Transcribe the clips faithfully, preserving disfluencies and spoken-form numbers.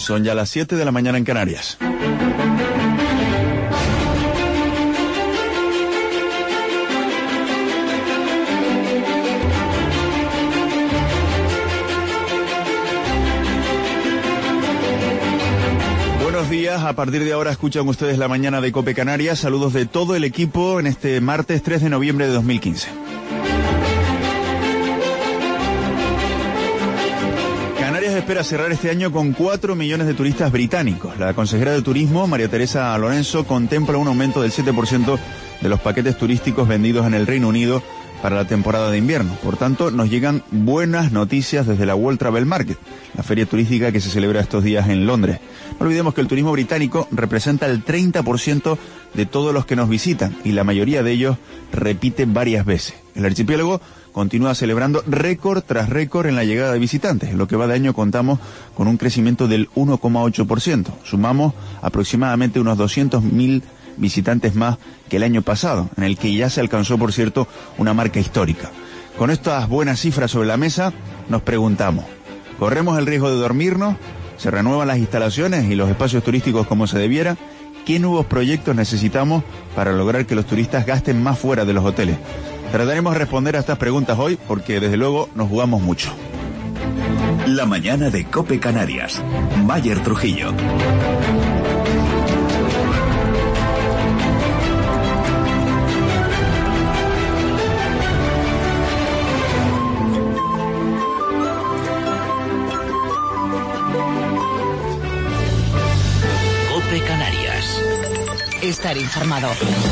Son ya las siete de la mañana en Canarias. Buenos días, a partir de ahora escuchan ustedes la mañana de COPE Canarias. Saludos de todo el equipo en este martes tres de noviembre de dos mil quince. Canarias espera cerrar este año con cuatro millones de turistas británicos. La consejera de Turismo, María Teresa Lorenzo, contempla un aumento del siete por ciento de los paquetes turísticos vendidos en el Reino Unido para la temporada de invierno. Por tanto, nos llegan buenas noticias desde la World Travel Market, la feria turística que se celebra estos días en Londres. No olvidemos que el turismo británico representa el treinta por ciento de todos los que nos visitan y la mayoría de ellos repiten varias veces. El archipiélago continúa celebrando récord tras récord en la llegada de visitantes. En lo que va de año contamos con un crecimiento del uno coma ocho por ciento. Sumamos aproximadamente unos doscientos mil visitantes más que el año pasado, en el que ya se alcanzó, por cierto, una marca histórica. Con estas buenas cifras sobre la mesa, nos preguntamos, ¿corremos el riesgo de dormirnos? ¿Se renuevan las instalaciones y los espacios turísticos como se debiera? ¿Qué nuevos proyectos necesitamos para lograr que los turistas gasten más fuera de los hoteles? Trataremos de responder a estas preguntas hoy porque, desde luego, nos jugamos mucho. La mañana de COPE Canarias. Mayer Trujillo. COPE Canarias. Estar informado.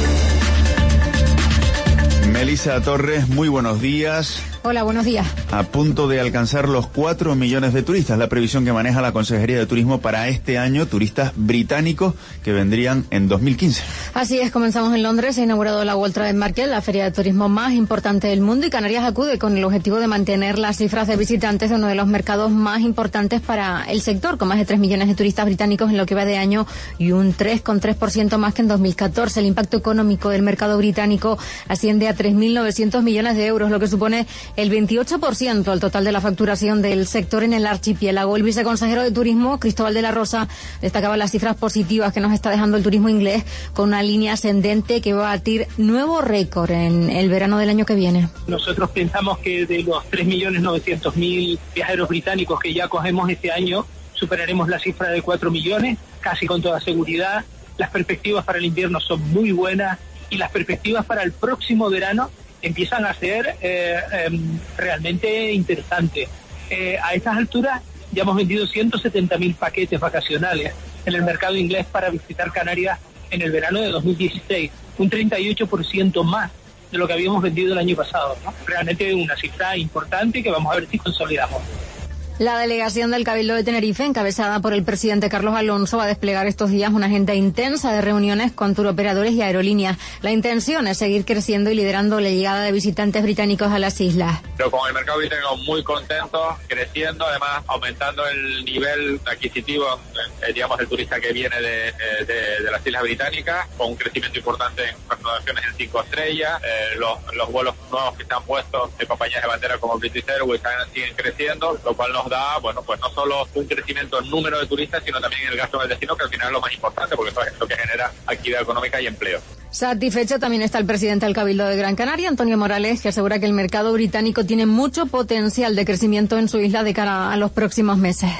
Melissa Torres, muy buenos días. Hola, buenos días. A punto de alcanzar los cuatro millones de turistas, la previsión que maneja la Consejería de Turismo para este año, turistas británicos que vendrían en dos mil quince. Así es, comenzamos en Londres, se ha inaugurado la World Travel Market, la feria de turismo más importante del mundo, y Canarias acude con el objetivo de mantener las cifras de visitantes de uno de los mercados más importantes para el sector, con más de tres millones de turistas británicos en lo que va de año y un tres coma tres por ciento más que en dos mil catorce. El impacto económico del mercado británico asciende a tres mil novecientos millones de euros, lo que supone el veintiocho por ciento al total de la facturación del sector en el archipiélago. El viceconsejero de Turismo, Cristóbal de la Rosa, destacaba las cifras positivas que nos está dejando el turismo inglés, con una línea ascendente que va a batir nuevo récord en el verano del año que viene. Nosotros pensamos que de los tres millones novecientos mil viajeros británicos que ya cogemos este año, superaremos la cifra de cuatro millones, casi con toda seguridad. Las perspectivas para el invierno son muy buenas y las perspectivas para el próximo verano empiezan a ser eh, eh, realmente interesantes. Eh, a estas alturas ya hemos vendido ciento setenta mil paquetes vacacionales en el mercado inglés para visitar Canarias en el verano de dos mil dieciséis, un treinta y ocho por ciento más de lo que habíamos vendido el año pasado, ¿no? Realmente una cifra importante que vamos a ver si consolidamos. La delegación del Cabildo de Tenerife, encabezada por el presidente Carlos Alonso, va a desplegar estos días una agenda intensa de reuniones con turoperadores y aerolíneas. La intención es seguir creciendo y liderando la llegada de visitantes británicos a las islas. Pero con el mercado británico muy contentos, creciendo, además aumentando el nivel adquisitivo, eh, digamos, del turista que viene de, de, de las islas británicas, con un crecimiento importante en pernoctaciones en cinco estrellas, eh, los, los vuelos nuevos que están puestos de compañías de bandera como British Airways siguen creciendo, lo cual nos da, bueno, pues no solo un crecimiento en número de turistas, sino también en el gasto del destino, que al final es lo más importante, porque eso es lo que genera actividad económica y empleo. Satisfecho también está el presidente del Cabildo de Gran Canaria, Antonio Morales, que asegura que el mercado británico tiene mucho potencial de crecimiento en su isla de cara a los próximos meses.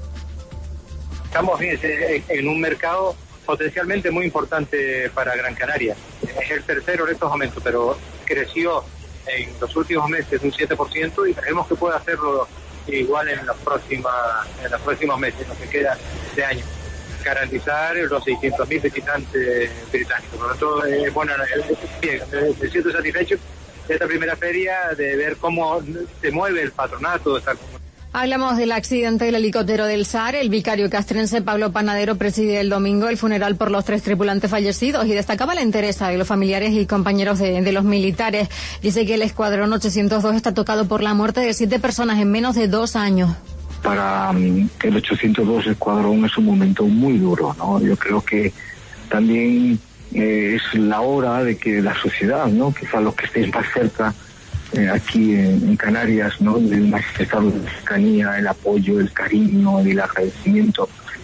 Estamos en un mercado potencialmente muy importante para Gran Canaria. Es el tercero en estos momentos, pero creció en los últimos meses un siete por ciento y creemos que puede hacerlo igual en los próximos en los próximos meses, lo que queda de año. Garantizar los seiscientos mil visitantes británicos. Por lo tanto, eh, bueno, bien, me siento satisfecho de esta primera feria, de ver cómo se mueve el patronato de esta comunidad. Hablamos del accidente del helicóptero del SAR. El vicario castrense Pablo Panadero preside el domingo el funeral por los tres tripulantes fallecidos y destacaba la entereza de los familiares y compañeros de, de los militares. Dice que el escuadrón ochocientos dos está tocado por la muerte de siete personas en menos de dos años. Para um, el ochocientos dos escuadrón es un momento muy duro, ¿no? Yo creo que también eh, es la hora de que la sociedad, ¿no? Quizá los que estéis más cerca Eh, aquí en, en Canarias, ¿no? De manifestar la cercanía, el apoyo, el cariño, el agradecimiento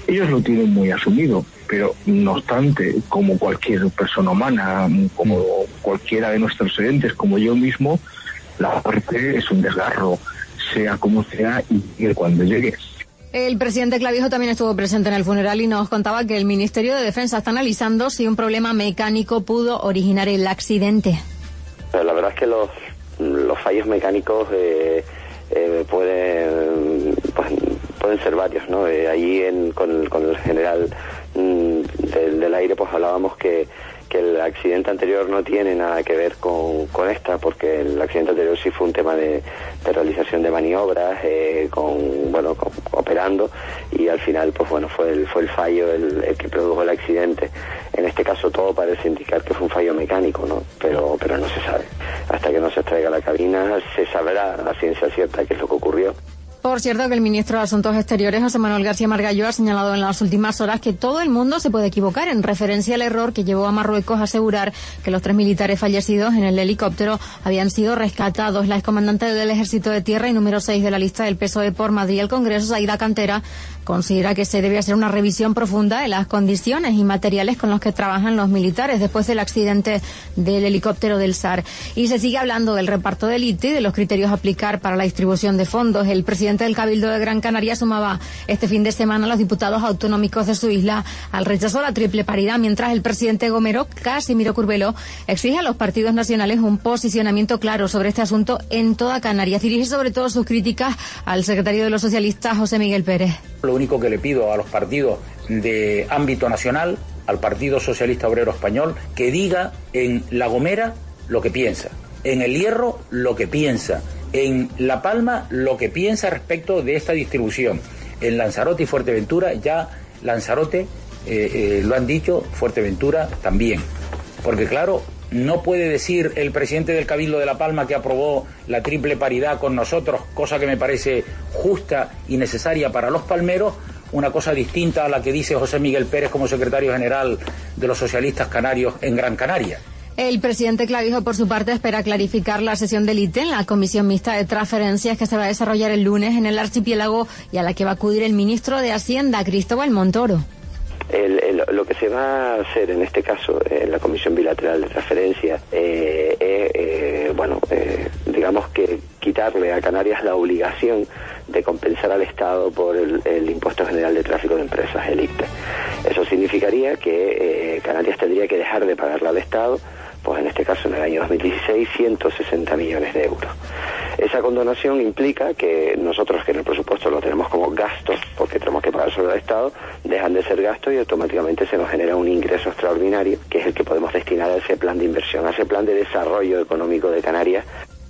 ellos lo tienen muy asumido, pero no obstante, como cualquier persona humana, como cualquiera de nuestros oyentes, como yo mismo, la muerte es un desgarro, sea como sea y cuando llegue. El presidente Clavijo también estuvo presente en el funeral y nos contaba que el Ministerio de Defensa está analizando si un problema mecánico pudo originar el accidente. La verdad es que los, los fallos mecánicos eh, eh, pueden, pues, pueden ser varios, ¿no? Eh, allí en, con, con el general mm, del, del aire pues hablábamos que que el accidente anterior no tiene nada que ver con, con esta, porque el accidente anterior sí fue un tema de, de realización de maniobras, eh, con, bueno, con, operando, y al final, pues bueno, fue el, fue el fallo el, el que produjo el accidente. En este caso todo parece indicar que fue un fallo mecánico, ¿no? Pero, pero no se sabe. Hasta que no se extraiga la cabina, se sabrá a ciencia cierta qué es lo que ocurrió. Por cierto, que el ministro de Asuntos Exteriores, José Manuel García Margallo, ha señalado en las últimas horas que todo el mundo se puede equivocar en referencia al error que llevó a Marruecos a asegurar que los tres militares fallecidos en el helicóptero habían sido rescatados. La excomandante del Ejército de Tierra y número seis de la lista del P S O E por Madrid y el Congreso, Zaida Cantera, considera que se debe hacer una revisión profunda de las condiciones y materiales con los que trabajan los militares después del accidente del helicóptero del S A R. Y se sigue hablando del reparto de élite y de los criterios a aplicar para la distribución de fondos. El presidente del Cabildo de Gran Canaria sumaba este fin de semana a los diputados autonómicos de su isla al rechazo a la triple paridad, mientras el presidente gomero, Casimiro Curbelo, exige a los partidos nacionales un posicionamiento claro sobre este asunto en toda Canarias. Dirige sobre todo sus críticas al secretario de los socialistas, José Miguel Pérez. Lo único que le pido a los partidos de ámbito nacional, al Partido Socialista Obrero Español, que diga en La Gomera lo que piensa, en El Hierro lo que piensa, en La Palma lo que piensa respecto de esta distribución. En Lanzarote y Fuerteventura, ya Lanzarote eh, eh, lo han dicho, Fuerteventura también. Porque claro, no puede decir el presidente del Cabildo de La Palma que aprobó la triple paridad con nosotros, cosa que me parece justa y necesaria para los palmeros, una cosa distinta a la que dice José Miguel Pérez como secretario general de los socialistas canarios en Gran Canaria. El presidente Clavijo, por su parte, espera clarificar la sesión del I T E en la Comisión Mixta de Transferencias que se va a desarrollar el lunes en el archipiélago y a la que va a acudir el ministro de Hacienda, Cristóbal Montoro. El, el, lo que se va a hacer en este caso en la Comisión Bilateral de Transferencias eh, eh, eh, bueno, eh, digamos que quitarle a Canarias la obligación de compensar al Estado por el, el Impuesto General de Tráfico de Empresas, el I T E. Eso significaría que eh, Canarias tendría que dejar de pagarle al Estado, pues en este caso en el año dos mil dieciséis, ciento sesenta millones de euros. Esa condonación implica que nosotros, que en el presupuesto lo tenemos como gastos, porque tenemos que pagar sobre el Estado, dejan de ser gastos y automáticamente se nos genera un ingreso extraordinario, que es el que podemos destinar a ese plan de inversión, a ese plan de desarrollo económico de Canarias.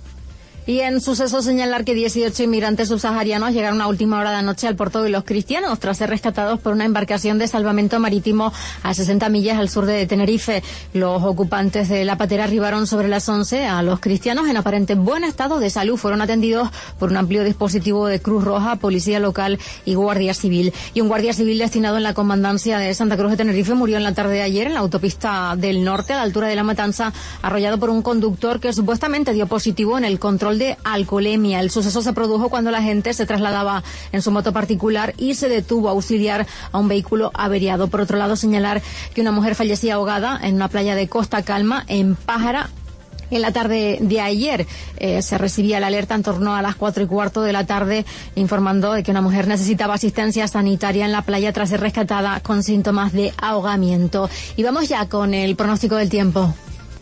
Y en suceso señalar que dieciocho inmigrantes subsaharianos llegaron a última hora de anoche al puerto de Los Cristianos tras ser rescatados por una embarcación de salvamento marítimo a sesenta millas al sur de Tenerife. Los ocupantes de la patera arribaron sobre las once a Los Cristianos en aparente buen estado de salud. Fueron atendidos por un amplio dispositivo de Cruz Roja, Policía Local y Guardia Civil. Y un guardia civil destinado en la comandancia de Santa Cruz de Tenerife murió en la tarde de ayer en la autopista del norte a la altura de La Matanza, arrollado por un conductor que supuestamente dio positivo en el control de alcoholemia. El suceso se produjo cuando la gente se trasladaba en su moto particular y se detuvo a auxiliar a un vehículo averiado. Por otro lado, señalar que una mujer fallecía ahogada en una playa de Costa Calma, en Pájara. En la tarde de ayer eh, se recibía la alerta en torno a las cuatro y cuarto de la tarde, informando de que una mujer necesitaba asistencia sanitaria en la playa tras ser rescatada con síntomas de ahogamiento. Y vamos ya con el pronóstico del tiempo.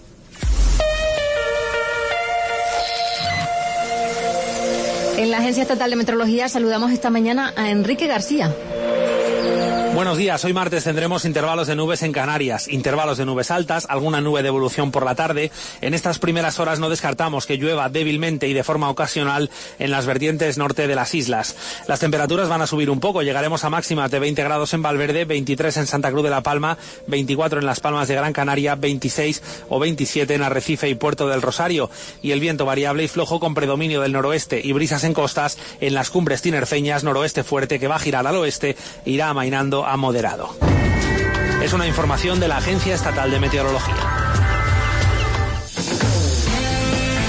En la Agencia Estatal de Meteorología saludamos esta mañana a Enrique García. Buenos días, hoy martes tendremos intervalos de nubes en Canarias, intervalos de nubes altas, alguna nube de evolución por la tarde. En estas primeras horas no descartamos que llueva débilmente y de forma ocasional en las vertientes norte de las islas. Las temperaturas van a subir un poco, llegaremos a máximas de veinte grados en Valverde, veintitrés en Santa Cruz de la Palma, veinticuatro en Las Palmas de Gran Canaria, veintiséis o veintisiete en Arrecife y Puerto del Rosario. Y el viento variable y flojo con predominio del noroeste y brisas en costas en las cumbres tinerfeñas, noroeste fuerte que va a girar al oeste e irá amainando a moderado. Es una información de la Agencia Estatal de Meteorología.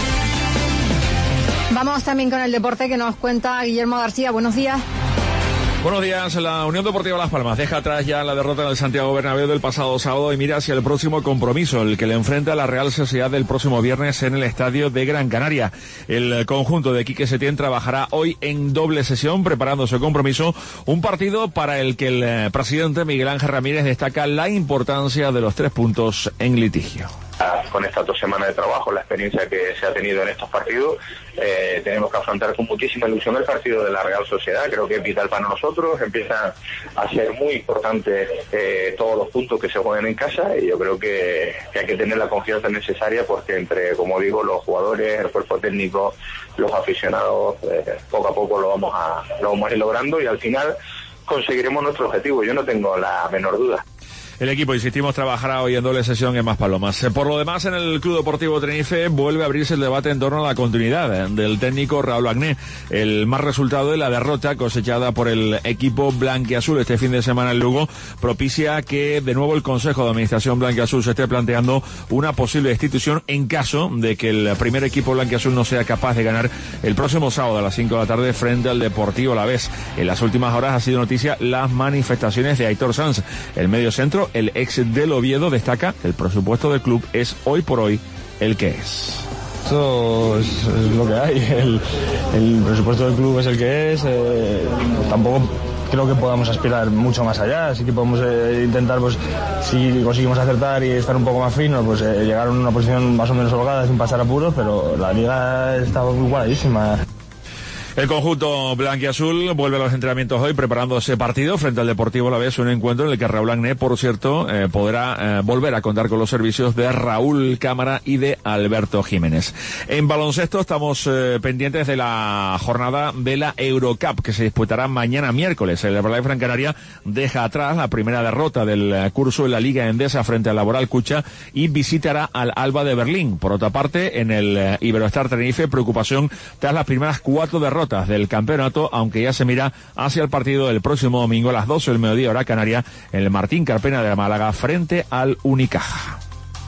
Vamos también con el deporte que nos cuenta Guillermo García. Buenos días. Buenos días. La Unión Deportiva Las Palmas deja atrás ya la derrota en el Santiago Bernabéu del pasado sábado y mira hacia el próximo compromiso, el que le enfrenta a la Real Sociedad del próximo viernes en el estadio de Gran Canaria. El conjunto de Quique Setién trabajará hoy en doble sesión preparando su compromiso, un partido para el que el presidente Miguel Ángel Ramírez destaca la importancia de los tres puntos en litigio. Con estas dos semanas de trabajo, la experiencia que se ha tenido en estos partidos, eh, tenemos que afrontar con muchísima ilusión el partido de la Real Sociedad. Creo que es vital para nosotros, empiezan a ser muy importantes eh, todos los puntos que se juegan en casa, y yo creo que, que hay que tener la confianza necesaria, porque entre, como digo, los jugadores, el cuerpo técnico, los aficionados, eh, poco a poco lo vamos a, lo vamos a ir logrando y al final conseguiremos nuestro objetivo, yo no tengo la menor duda. El equipo, insistimos, trabajará hoy en doble sesión en Maspalomas. Por lo demás, en el Club Deportivo Tenerife vuelve a abrirse el debate en torno a la continuidad del técnico Raúl Agné. El mal resultado de la derrota cosechada por el equipo blanquiazul este fin de semana en Lugo propicia que de nuevo el Consejo de Administración blanquiazul se esté planteando una posible destitución en caso de que el primer equipo blanquiazul no sea capaz de ganar el próximo sábado a las cinco de la tarde frente al Deportivo Alavés. En las últimas horas ha sido noticia las manifestaciones de Aitor Sanz, el medio centro. El ex del Oviedo destaca que el presupuesto del club es hoy por hoy el que es. Esto es, es lo que hay, el, el presupuesto del club es el que es, eh, tampoco creo que podamos aspirar mucho más allá, así que podemos eh, intentar, pues si conseguimos acertar y estar un poco más finos, pues eh, llegar a una posición más o menos holgada sin pasar apuros, pero la liga está igualadísima. El conjunto blanquiazul vuelve a los entrenamientos hoy preparando ese partido frente al Deportivo Alavés, un encuentro en el que Raúl Agné, por cierto, eh, podrá eh, volver a contar con los servicios de Raúl Cámara y de Alberto Jiménez. En baloncesto estamos eh, pendientes de la jornada de la Eurocup que se disputará mañana miércoles. El Herbalife Gran Canaria deja atrás la primera derrota del curso en la Liga Endesa frente al Laboral Cucha y visitará al Alba de Berlín. Por otra parte, en el eh, Iberostar Tenerife, preocupación tras las primeras cuatro derrotas del campeonato, aunque ya se mira hacia el partido del próximo domingo a las doce del mediodía hora canaria en el Martín Carpena de la Málaga frente al Unicaja.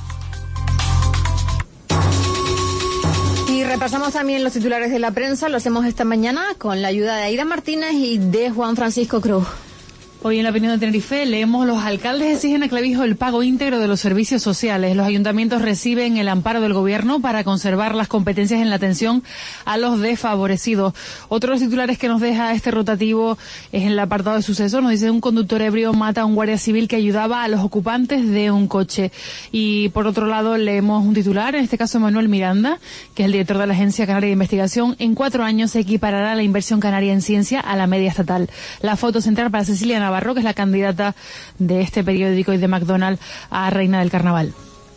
Y repasamos también los titulares de la prensa, lo hacemos esta mañana con la ayuda de Aida Martínez y de Juan Francisco Cruz. Hoy en la opinión de Tenerife leemos: los alcaldes exigen a Clavijo el pago íntegro de los servicios sociales. Los ayuntamientos reciben el amparo del gobierno para conservar las competencias en la atención a los desfavorecidos. Otros titulares que nos deja este rotativo es en el apartado de sucesos. Nos dice: un conductor ebrio mata a un guardia civil que ayudaba a los ocupantes de un coche. Y por otro lado leemos un titular, en este caso Manuel Miranda, que es el director de la Agencia Canaria de Investigación. En cuatro años se equiparará la inversión canaria en ciencia a la media estatal. La foto central para Cecilia Navarro, Navarro, que es la candidata de este periódico y de McDonald's a Reina del Carnaval.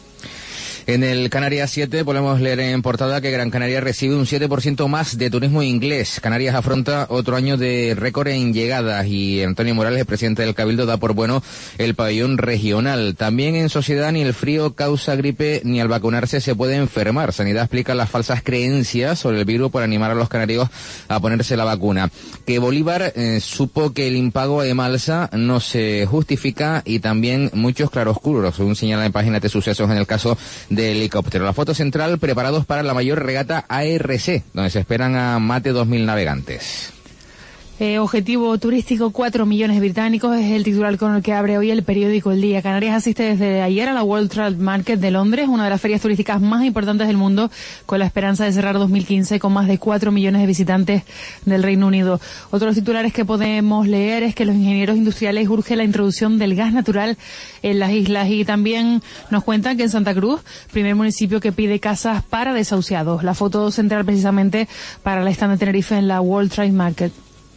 En el Canarias siete podemos leer en portada que Gran Canaria recibe un siete por ciento más de turismo inglés. Canarias afronta otro año de récord en llegadas y Antonio Morales, el presidente del Cabildo, da por bueno el pabellón regional. También en sociedad ni el frío causa gripe ni al vacunarse se puede enfermar. Sanidad explica las falsas creencias sobre el virus por animar a los canarios a ponerse la vacuna. Que Bolívar eh, supo que el impago de Malsa no se justifica y también muchos claroscuros, según señala en páginas de sucesos en el caso de helicóptero. La foto central, preparados para la mayor regata A R C, donde se esperan a más de dos mil navegantes. Eh, objetivo turístico, cuatro millones de británicos, es el titular con el que abre hoy el periódico El Día. Canarias asiste desde ayer a la World Trade Market de Londres, una de las ferias turísticas más importantes del mundo, con la esperanza de cerrar dos mil quince con más de cuatro millones de visitantes del Reino Unido. Otros titulares que podemos leer es que los ingenieros industriales urgen la introducción del gas natural en las islas, y también nos cuentan que en Santa Cruz, primer municipio que pide casas para desahuciados. La foto central precisamente para el stand de Tenerife en la World Trade Market.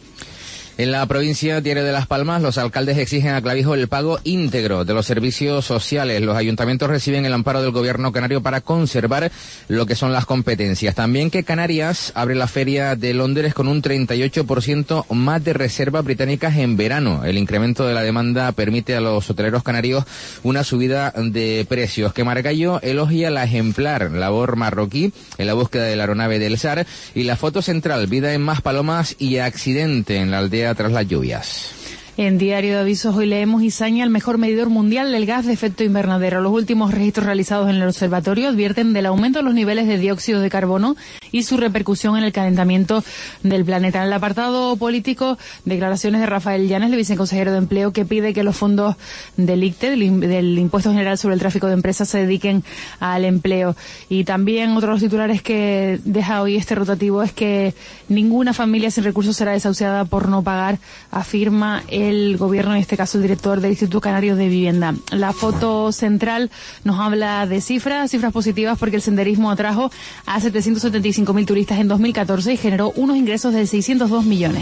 En la provincia Diario de Las Palmas, los alcaldes exigen a Clavijo el pago íntegro de los servicios sociales. Los ayuntamientos reciben el amparo del gobierno canario para conservar lo que son las competencias. También que Canarias abre la feria de Londres con un treinta y ocho por ciento más de reservas británicas en verano. El incremento de la demanda permite a los hoteleros canarios una subida de precios. Que Margallo elogia la ejemplar labor marroquí en la búsqueda de la aeronave del S A R. Y la foto central, vida en Maspalomas y accidente en la aldea tras las lluvias. En Diario de Avisos hoy leemos: Izaña, el mejor medidor mundial del gas de efecto invernadero. Los últimos registros realizados en el observatorio advierten del aumento de los niveles de dióxido de carbono y su repercusión en el calentamiento del planeta. En el apartado político, declaraciones de Rafael Llanes, el viceconsejero de Empleo, que pide que los fondos del I C T E, del, del Impuesto General sobre el Tráfico de Empresas, se dediquen al empleo. Y también otro de los titulares que deja hoy este rotativo es que ninguna familia sin recursos será desahuciada por no pagar, afirma el gobierno, en este caso el director del Instituto Canario de Vivienda. La foto central nos habla de cifras, cifras positivas, porque el senderismo atrajo a setecientos setenta y cinco mil turistas en dos mil catorce y generó unos ingresos de seiscientos dos millones.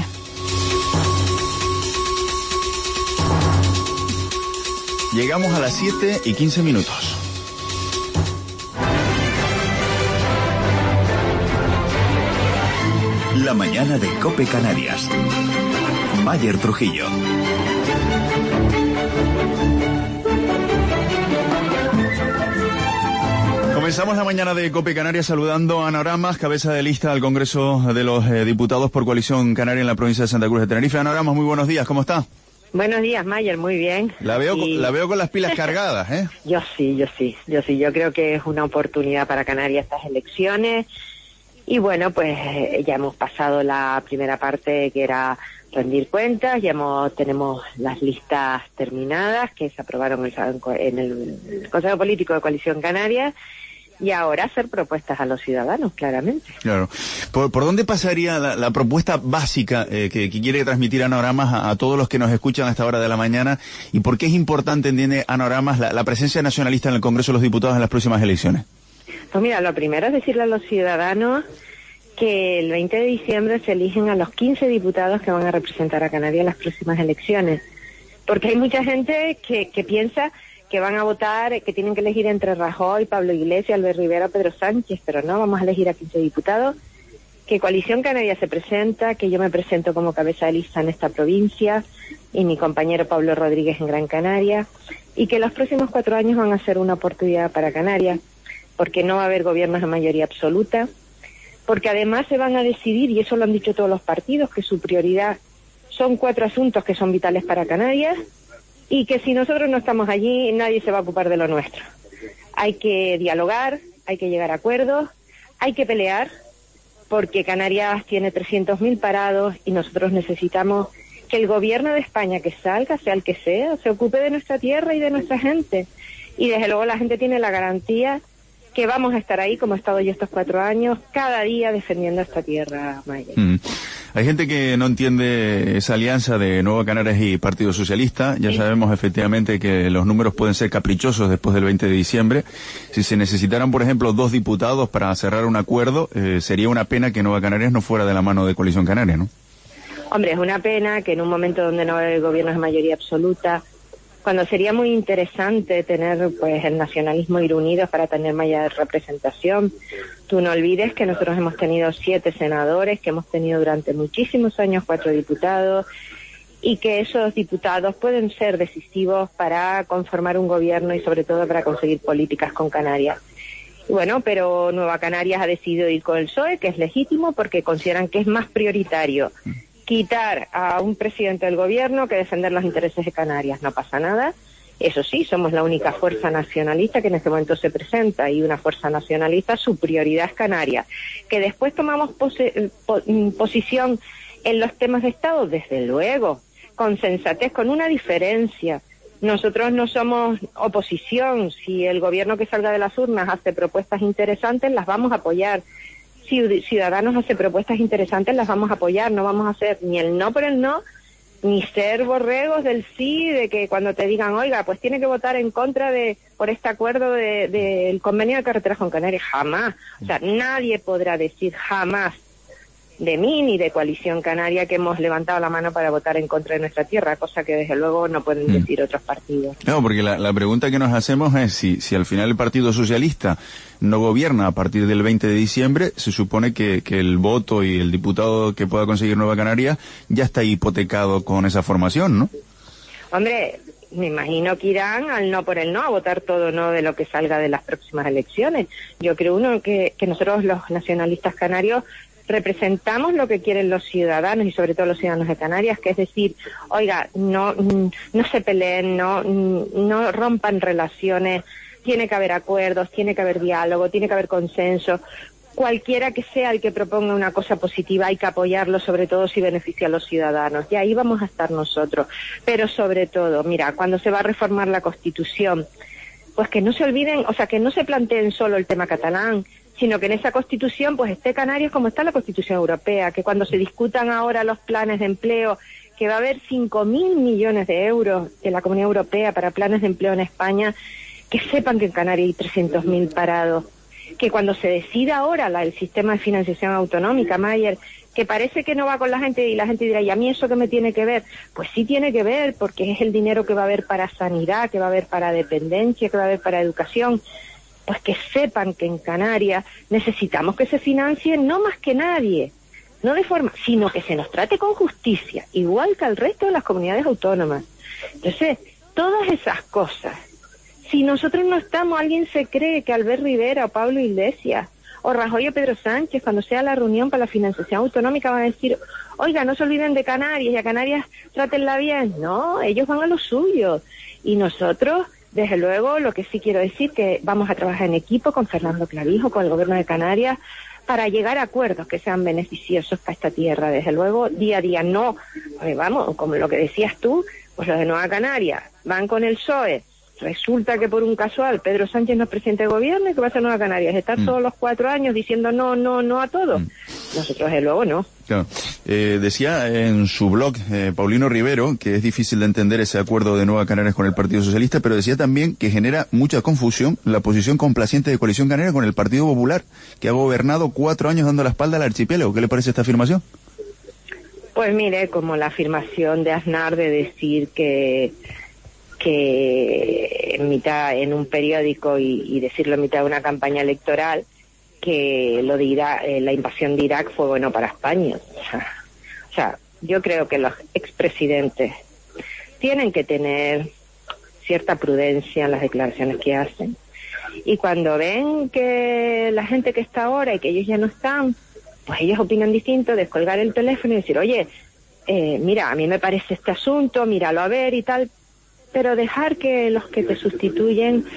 Llegamos a las siete y quince minutos. La mañana de COPE Canarias. Mayer Trujillo. Comenzamos la mañana de COPE Canarias saludando a Ana Oramas, cabeza de lista al Congreso de los eh, Diputados por Coalición Canaria en la provincia de Santa Cruz de Tenerife. Ana Oramas, muy buenos días, ¿cómo está? Buenos días, Mayer, muy bien. La veo, y... la veo con las pilas cargadas, ¿eh? Yo sí, yo sí, yo sí. Yo creo que es una oportunidad para Canarias estas elecciones. Y bueno, pues ya hemos pasado la primera parte, que era rendir cuentas, ya hemos, tenemos las listas terminadas que se aprobaron en el Consejo Político de Coalición Canaria, y ahora hacer propuestas a los ciudadanos, claramente. Claro. ¿Por, por dónde pasaría la, la propuesta básica eh, que, que quiere transmitir Ana Oramas a, a todos los que nos escuchan a esta hora de la mañana? ¿Y por qué es importante, entiende Ana Oramas, la, la presencia nacionalista en el Congreso de los Diputados en las próximas elecciones? Pues mira, lo primero es decirle a los ciudadanos que el veinte de diciembre se eligen a los quince diputados que van a representar a Canarias en las próximas elecciones. Porque hay mucha gente que, que piensa que van a votar, que tienen que elegir entre Rajoy, Pablo Iglesias, Albert Rivera, Pedro Sánchez, pero no, vamos a elegir a quince diputados, que Coalición Canaria se presenta, que yo me presento como cabeza de lista en esta provincia, y mi compañero Pablo Rodríguez en Gran Canaria, y que los próximos cuatro años van a ser una oportunidad para Canarias, porque no va a haber gobiernos de mayoría absoluta, porque además se van a decidir, y eso lo han dicho todos los partidos, que su prioridad son cuatro asuntos que son vitales para Canarias, y que si nosotros no estamos allí, nadie se va a ocupar de lo nuestro. Hay que dialogar, hay que llegar a acuerdos, hay que pelear, porque Canarias tiene trescientos mil parados y nosotros necesitamos que el gobierno de España que salga, sea el que sea, se ocupe de nuestra tierra y de nuestra gente. Y desde luego la gente tiene la garantía que vamos a estar ahí, como he estado yo estos cuatro años, cada día defendiendo esta tierra, Maya. Mm. Hay gente que no entiende esa alianza de Nueva Canarias y Partido Socialista. Ya sí. Sabemos efectivamente que los números pueden ser caprichosos después del veinte de diciembre. Si se necesitaran, por ejemplo, dos diputados para cerrar un acuerdo, eh, sería una pena que Nueva Canarias no fuera de la mano de Coalición Canaria, ¿no? Hombre, es una pena que en un momento donde no hay gobiernos de mayoría absoluta, cuando sería muy interesante tener pues el nacionalismo ir unidos para tener mayor representación. Tú no olvides que nosotros hemos tenido siete senadores, que hemos tenido durante muchísimos años cuatro diputados, y que esos diputados pueden ser decisivos para conformar un gobierno y sobre todo para conseguir políticas con Canarias. Y bueno, pero Nueva Canarias ha decidido ir con el P S O E, que es legítimo porque consideran que es más prioritario quitar a un presidente del gobierno que defender los intereses de Canarias. No pasa nada. Eso sí, somos la única fuerza nacionalista que en este momento se presenta, y una fuerza nacionalista, su prioridad es Canarias. Que después tomamos pose, po, posición en los temas de Estado, desde luego, con sensatez, con una diferencia. Nosotros no somos oposición. Si el gobierno que salga de las urnas hace propuestas interesantes, las vamos a apoyar. Si Ciudadanos hace propuestas interesantes, las vamos a apoyar. No vamos a hacer ni el no por el no, ni ser borregos del sí, de que cuando te digan, oiga, pues tiene que votar en contra de por este acuerdo del de, de convenio de carreteras con Canarias. Jamás. O sea, nadie podrá decir jamás de mí ni de Coalición Canaria que hemos levantado la mano para votar en contra de nuestra tierra, cosa que desde luego no pueden decir mm. otros partidos. No, porque la, la pregunta que nos hacemos es si, si al final el Partido Socialista no gobierna a partir del veinte de diciembre, se supone que, que el voto y el diputado que pueda conseguir Nueva Canarias ya está hipotecado con esa formación, ¿no? Hombre, me imagino que irán al no por el no, a votar todo no de lo que salga de las próximas elecciones. Yo creo, uno, que, que nosotros los nacionalistas canarios representamos lo que quieren los ciudadanos y sobre todo los ciudadanos de Canarias, que es decir, oiga, no no se peleen, no no rompan relaciones, tiene que haber acuerdos, tiene que haber diálogo, tiene que haber consenso. cualquiera que sea el que proponga una cosa positiva hay que apoyarlo, sobre todo si beneficia a los ciudadanos, y ahí vamos a estar nosotros. Pero sobre todo, mira, cuando se va a reformar la Constitución, pues que no se olviden, o sea, que no se planteen solo el tema catalán, sino que en esa Constitución pues esté Canarias como está la Constitución Europea, que cuando se discutan ahora los planes de empleo, que va a haber cinco mil millones de euros de la Comunidad Europea para planes de empleo en España, que sepan que en Canarias hay trescientos mil parados, que cuando se decida ahora la, el sistema de financiación autonómica, Mayer, que parece que no va con la gente y la gente dirá, ¿y a mí eso qué me tiene que ver? Pues sí tiene que ver, porque es el dinero que va a haber para sanidad, que va a haber para dependencia, que va a haber para educación. Pues que sepan que en Canarias necesitamos que se financie no más que nadie, no de forma, sino que se nos trate con justicia, igual que al resto de las comunidades autónomas. Entonces, todas esas cosas, si nosotros no estamos, alguien se cree que Albert Rivera o Pablo Iglesias o Rajoy o Pedro Sánchez, cuando sea la reunión para la financiación autonómica, van a decir, oiga, no se olviden de Canarias y a Canarias trátenla bien. No, ellos van a lo suyo. Y nosotros, desde luego, lo que sí quiero decir que vamos a trabajar en equipo con Fernando Clavijo, con el Gobierno de Canarias, para llegar a acuerdos que sean beneficiosos para esta tierra. Desde luego, día a día no. Pues vamos, como lo que decías tú, pues los de Nueva Canarias van con el P S O E. Resulta que por un casual Pedro Sánchez no es presidente de gobierno y que va a ser Nueva Canarias. Estar mm. todos los cuatro años diciendo no, no, no a todo. Mm. Nosotros, desde luego, no. Claro. Eh, decía en su blog eh, Paulino Rivero que es difícil de entender ese acuerdo de Nueva Canarias con el Partido Socialista, pero decía también que genera mucha confusión la posición complaciente de Coalición Canaria con el Partido Popular, que ha gobernado cuatro años dando la espalda al archipiélago. ¿Qué le parece esta afirmación? Pues mire, como la afirmación de Aznar de decir que que en mitad en un periódico y, y decirlo en mitad de una campaña electoral, que lo de Irak, eh, la invasión de Irak fue bueno para España. O sea, o sea, yo creo que los expresidentes tienen que tener cierta prudencia en las declaraciones que hacen. Y cuando ven que la gente que está ahora y que ellos ya no están, pues ellos opinan distinto, descolgar el teléfono y decir, oye, eh, mira, a mí me parece este asunto, míralo a ver y tal, pero dejar que los que te sustituyen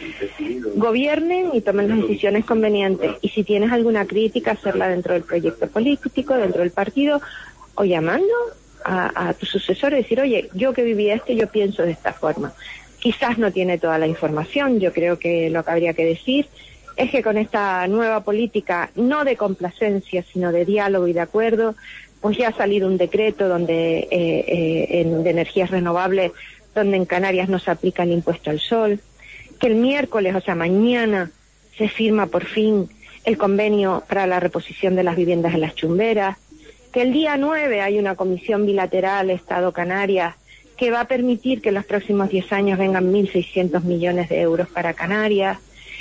gobiernen y tomen las decisiones convenientes. Y si tienes alguna crítica, hacerla dentro del proyecto político, dentro del partido, o llamando a, a tu sucesor y decir, oye, yo que viví esto, yo pienso de esta forma. Quizás no tiene toda la información, yo creo que lo que habría que decir es que con esta nueva política, no de complacencia, sino de diálogo y de acuerdo, pues ya ha salido un decreto donde eh, eh, en, de energías renovables, donde en Canarias no se aplica el impuesto al sol, que el miércoles, o sea, mañana, se firma por fin el convenio para la reposición de las viviendas en las chumberas, que el día nueve hay una comisión bilateral Estado-Canarias que va a permitir que en los próximos diez años vengan mil seiscientos millones de euros para Canarias,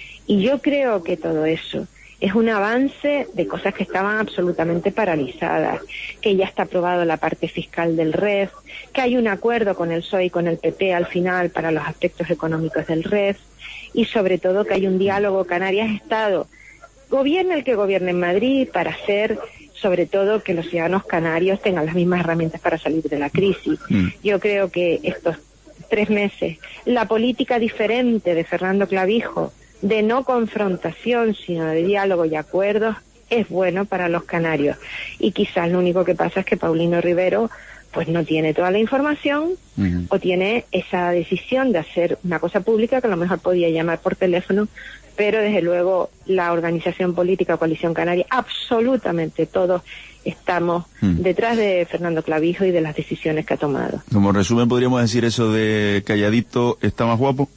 y yo creo que todo eso es un avance de cosas que estaban absolutamente paralizadas, que ya está aprobado la parte fiscal del R E F, que hay un acuerdo con el P S O E y con el P P al final para los aspectos económicos del R E F, y sobre todo que hay un diálogo Canarias-Estado, gobierne el que gobierne en Madrid, para hacer sobre todo que los ciudadanos canarios tengan las mismas herramientas para salir de la crisis. Mm. Yo creo que estos tres meses, la política diferente de Fernando Clavijo, de no confrontación, sino de diálogo y acuerdos, es bueno para los canarios. Y quizás lo único que pasa es que Paulino Rivero pues no tiene toda la información, uh-huh. o tiene esa decisión de hacer una cosa pública que a lo mejor podía llamar por teléfono, pero desde luego la organización política Coalición Canaria, absolutamente todos estamos uh-huh. detrás de Fernando Clavijo y de las decisiones que ha tomado. Como resumen, ¿podríamos decir eso de calladito está más guapo?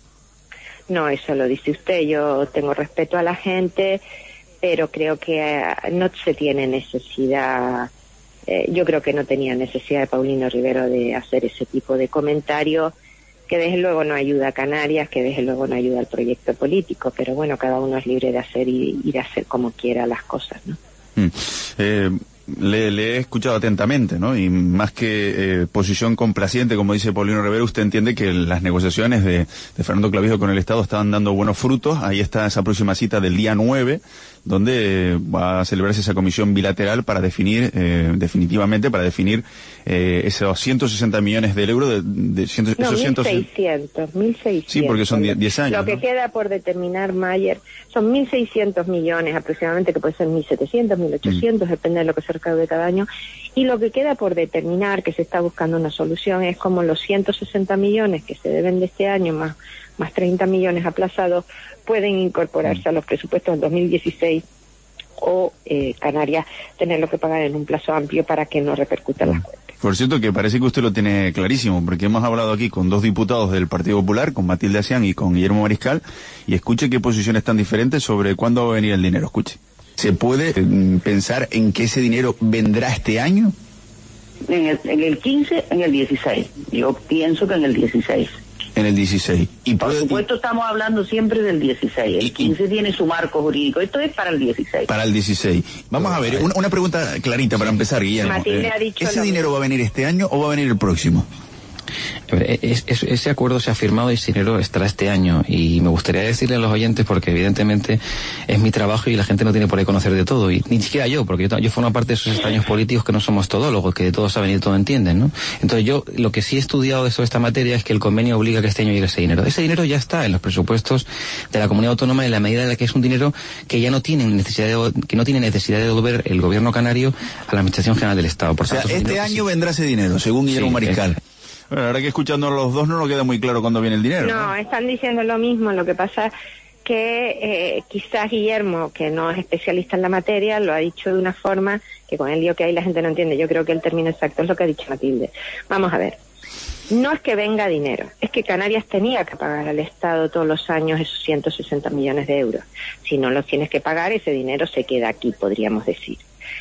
No, eso lo dice usted. Yo tengo respeto a la gente, pero creo que no se tiene necesidad, eh, yo creo que no tenía necesidad de Paulino Rivero de hacer ese tipo de comentarios, que desde luego no ayuda a Canarias, que desde luego no ayuda al proyecto político, pero bueno, cada uno es libre de hacer y, y de hacer como quiera las cosas, ¿no? Mm. Eh... Le, le he escuchado atentamente, ¿no? Y más que eh, posición complaciente, como dice Paulino Rivero, usted entiende que las negociaciones de, de Fernando Clavijo con el Estado estaban dando buenos frutos. Ahí está esa próxima cita del día nueve, donde va a celebrarse esa comisión bilateral para definir, eh, definitivamente, para definir eh, esos ciento sesenta millones de euros de, de ciento, no, esos mil seiscientos, mil seiscientos. Sí, porque son diez años. Lo que ¿no? queda por determinar, Mayer, son mil seiscientos millones aproximadamente, que puede ser mil setecientos, mil ochocientos, mm. depende de lo que se recaude cada año. Y lo que queda por determinar, que se está buscando una solución, es como los ciento sesenta millones que se deben de este año, más, más treinta millones aplazados, pueden incorporarse mm. a los presupuestos del dos mil dieciséis o eh, Canarias tenerlo que pagar en un plazo amplio para que no repercuta en las cuentas. Por cierto, que parece que usted lo tiene clarísimo, porque hemos hablado aquí con dos diputados del Partido Popular, con Matilde Asián y con Guillermo Mariscal, y escuche qué posiciones tan diferentes sobre cuándo va a venir el dinero. Escuche. ¿Se puede eh, pensar en que ese dinero vendrá este año? En el, en el quince, en el dieciséis. Yo pienso que en el dieciséis. En el dieciséis. Y por supuesto estamos hablando siempre del dieciséis. El quince tiene su marco jurídico. Esto es para el dieciséis. Para el dieciséis. Vamos a ver, una, una pregunta clarita para empezar, Guillermo. Matilde eh, ha dicho ¿Ese dinero va a venir este año o va a venir el próximo? Es, es, ese acuerdo se ha firmado y ese dinero estará este año, y me gustaría decirle a los oyentes, porque evidentemente es mi trabajo y la gente no tiene por qué conocer de todo, y ni siquiera yo, porque yo, yo formo parte de esos extraños políticos que no somos todólogos, que de todo saben y de todo entienden, ¿no? Entonces yo lo que sí he estudiado de toda esta materia es que el convenio obliga a que este año llegue ese dinero. Ese dinero ya está en los presupuestos de la comunidad autónoma, en la medida en la que es un dinero que ya no tiene necesidad de, que no tiene necesidad de devolver el gobierno canario a la Administración General del Estado. Por o sea, tanto, este año sí vendrá ese dinero, según Guillermo sí, Mariscal. Es... Bueno, la verdad que escuchando a los dos no nos queda muy claro cuándo viene el dinero. No, ¿no? Están diciendo lo mismo. Lo que pasa que eh, quizás Guillermo, que no es especialista en la materia, lo ha dicho de una forma que con el lío que hay la gente no entiende. Yo creo que el término exacto es lo que ha dicho Matilde. Vamos a ver. No es que venga dinero, es que Canarias tenía que pagar al Estado todos los años esos ciento sesenta millones de euros. Si no los tienes que pagar, ese dinero se queda aquí, podríamos decir.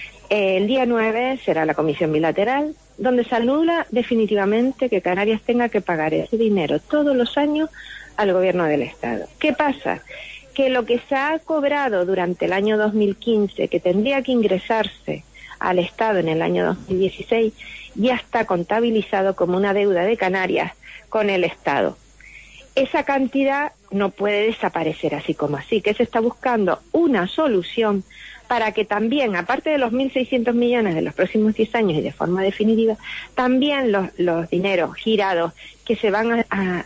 El día nueve será la comisión bilateral, donde se anula definitivamente que Canarias tenga que pagar ese dinero todos los años al gobierno del Estado. ¿Qué pasa? Que lo que se ha cobrado durante el año dos mil quince, que tendría que ingresarse al Estado en el año dos mil dieciséis, ya está contabilizado como una deuda de Canarias con el Estado. Esa cantidad no puede desaparecer así como así, que se está buscando una solución para que también, aparte de los mil seiscientos millones de los próximos diez años y de forma definitiva, también los, los dineros girados que se van a, a,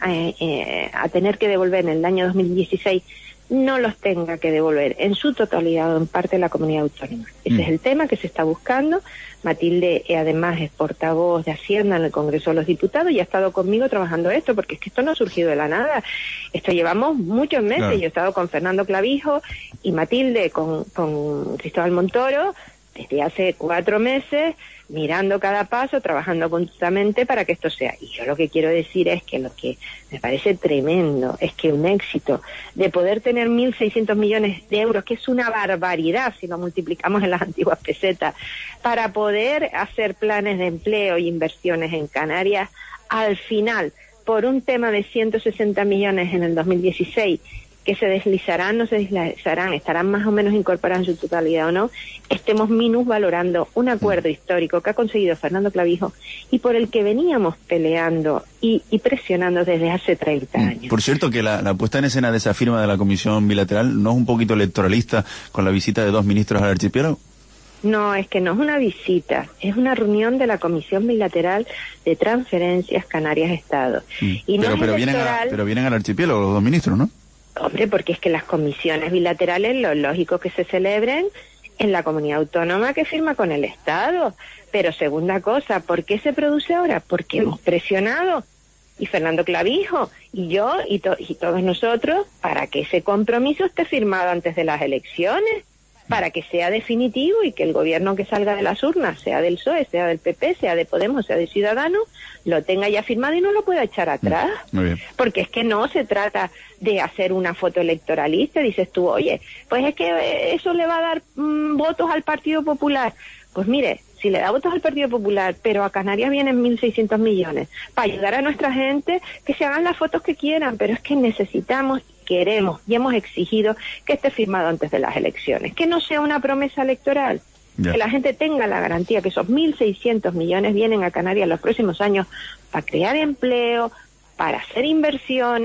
a, a tener que devolver en el año dos mil dieciséis no los tenga que devolver en su totalidad o en parte de la comunidad autónoma. Ese mm. es el tema que se está buscando. Matilde, eh, además, es portavoz de Hacienda en el Congreso de los Diputados y ha estado conmigo trabajando esto, porque es que esto no ha surgido de la nada. Esto llevamos muchos meses. Claro. Yo he estado con Fernando Clavijo y Matilde con, con Cristóbal Montoro desde hace cuatro meses, mirando cada paso, trabajando conjuntamente para que esto sea. Y yo lo que quiero decir es que lo que me parece tremendo es que un éxito de poder tener mil seiscientos millones de euros, que es una barbaridad si lo multiplicamos en las antiguas pesetas, para poder hacer planes de empleo y inversiones en Canarias, al final, por un tema de ciento sesenta millones en el dos mil dieciséis, que se deslizarán, no se deslizarán, estarán más o menos incorporados en su totalidad o no, estemos minusvalorando un acuerdo histórico que ha conseguido Fernando Clavijo y por el que veníamos peleando y, y presionando desde hace treinta años. Por cierto, que la, la puesta en escena de esa firma de la Comisión Bilateral no es un poquito electoralista con la visita de dos ministros al archipiélago. No, es que no es una visita, es una reunión de la Comisión Bilateral de Transferencias Canarias-Estado. Mm. Y pero, no pero, es vienen a, pero vienen al archipiélago los dos ministros, ¿no? Hombre, porque es que las comisiones bilaterales, lo lógico que se celebren en la comunidad autónoma que firma con el Estado. Pero segunda cosa, ¿por qué se produce ahora? Porque hemos presionado, y Fernando Clavijo, y yo, y, to y todos nosotros, para que ese compromiso esté firmado antes de las elecciones, para que sea definitivo y que el gobierno que salga de las urnas, sea del P S O E, sea del P P, sea de Podemos, sea de Ciudadanos, lo tenga ya firmado y no lo pueda echar atrás. Muy bien. Porque es que no se trata de hacer una foto electoralista. Dices tú, oye, pues es que eso le va a dar mmm, votos al Partido Popular. Pues mire, si le da votos al Partido Popular, pero a Canarias vienen mil seiscientos millones, para ayudar a nuestra gente, que se hagan las fotos que quieran, pero es que necesitamos, queremos y hemos exigido que esté firmado antes de las elecciones, que no sea una promesa electoral, yeah. que la gente tenga la garantía que esos mil seiscientos millones vienen a Canarias en los próximos años para crear empleo, para hacer inversiones,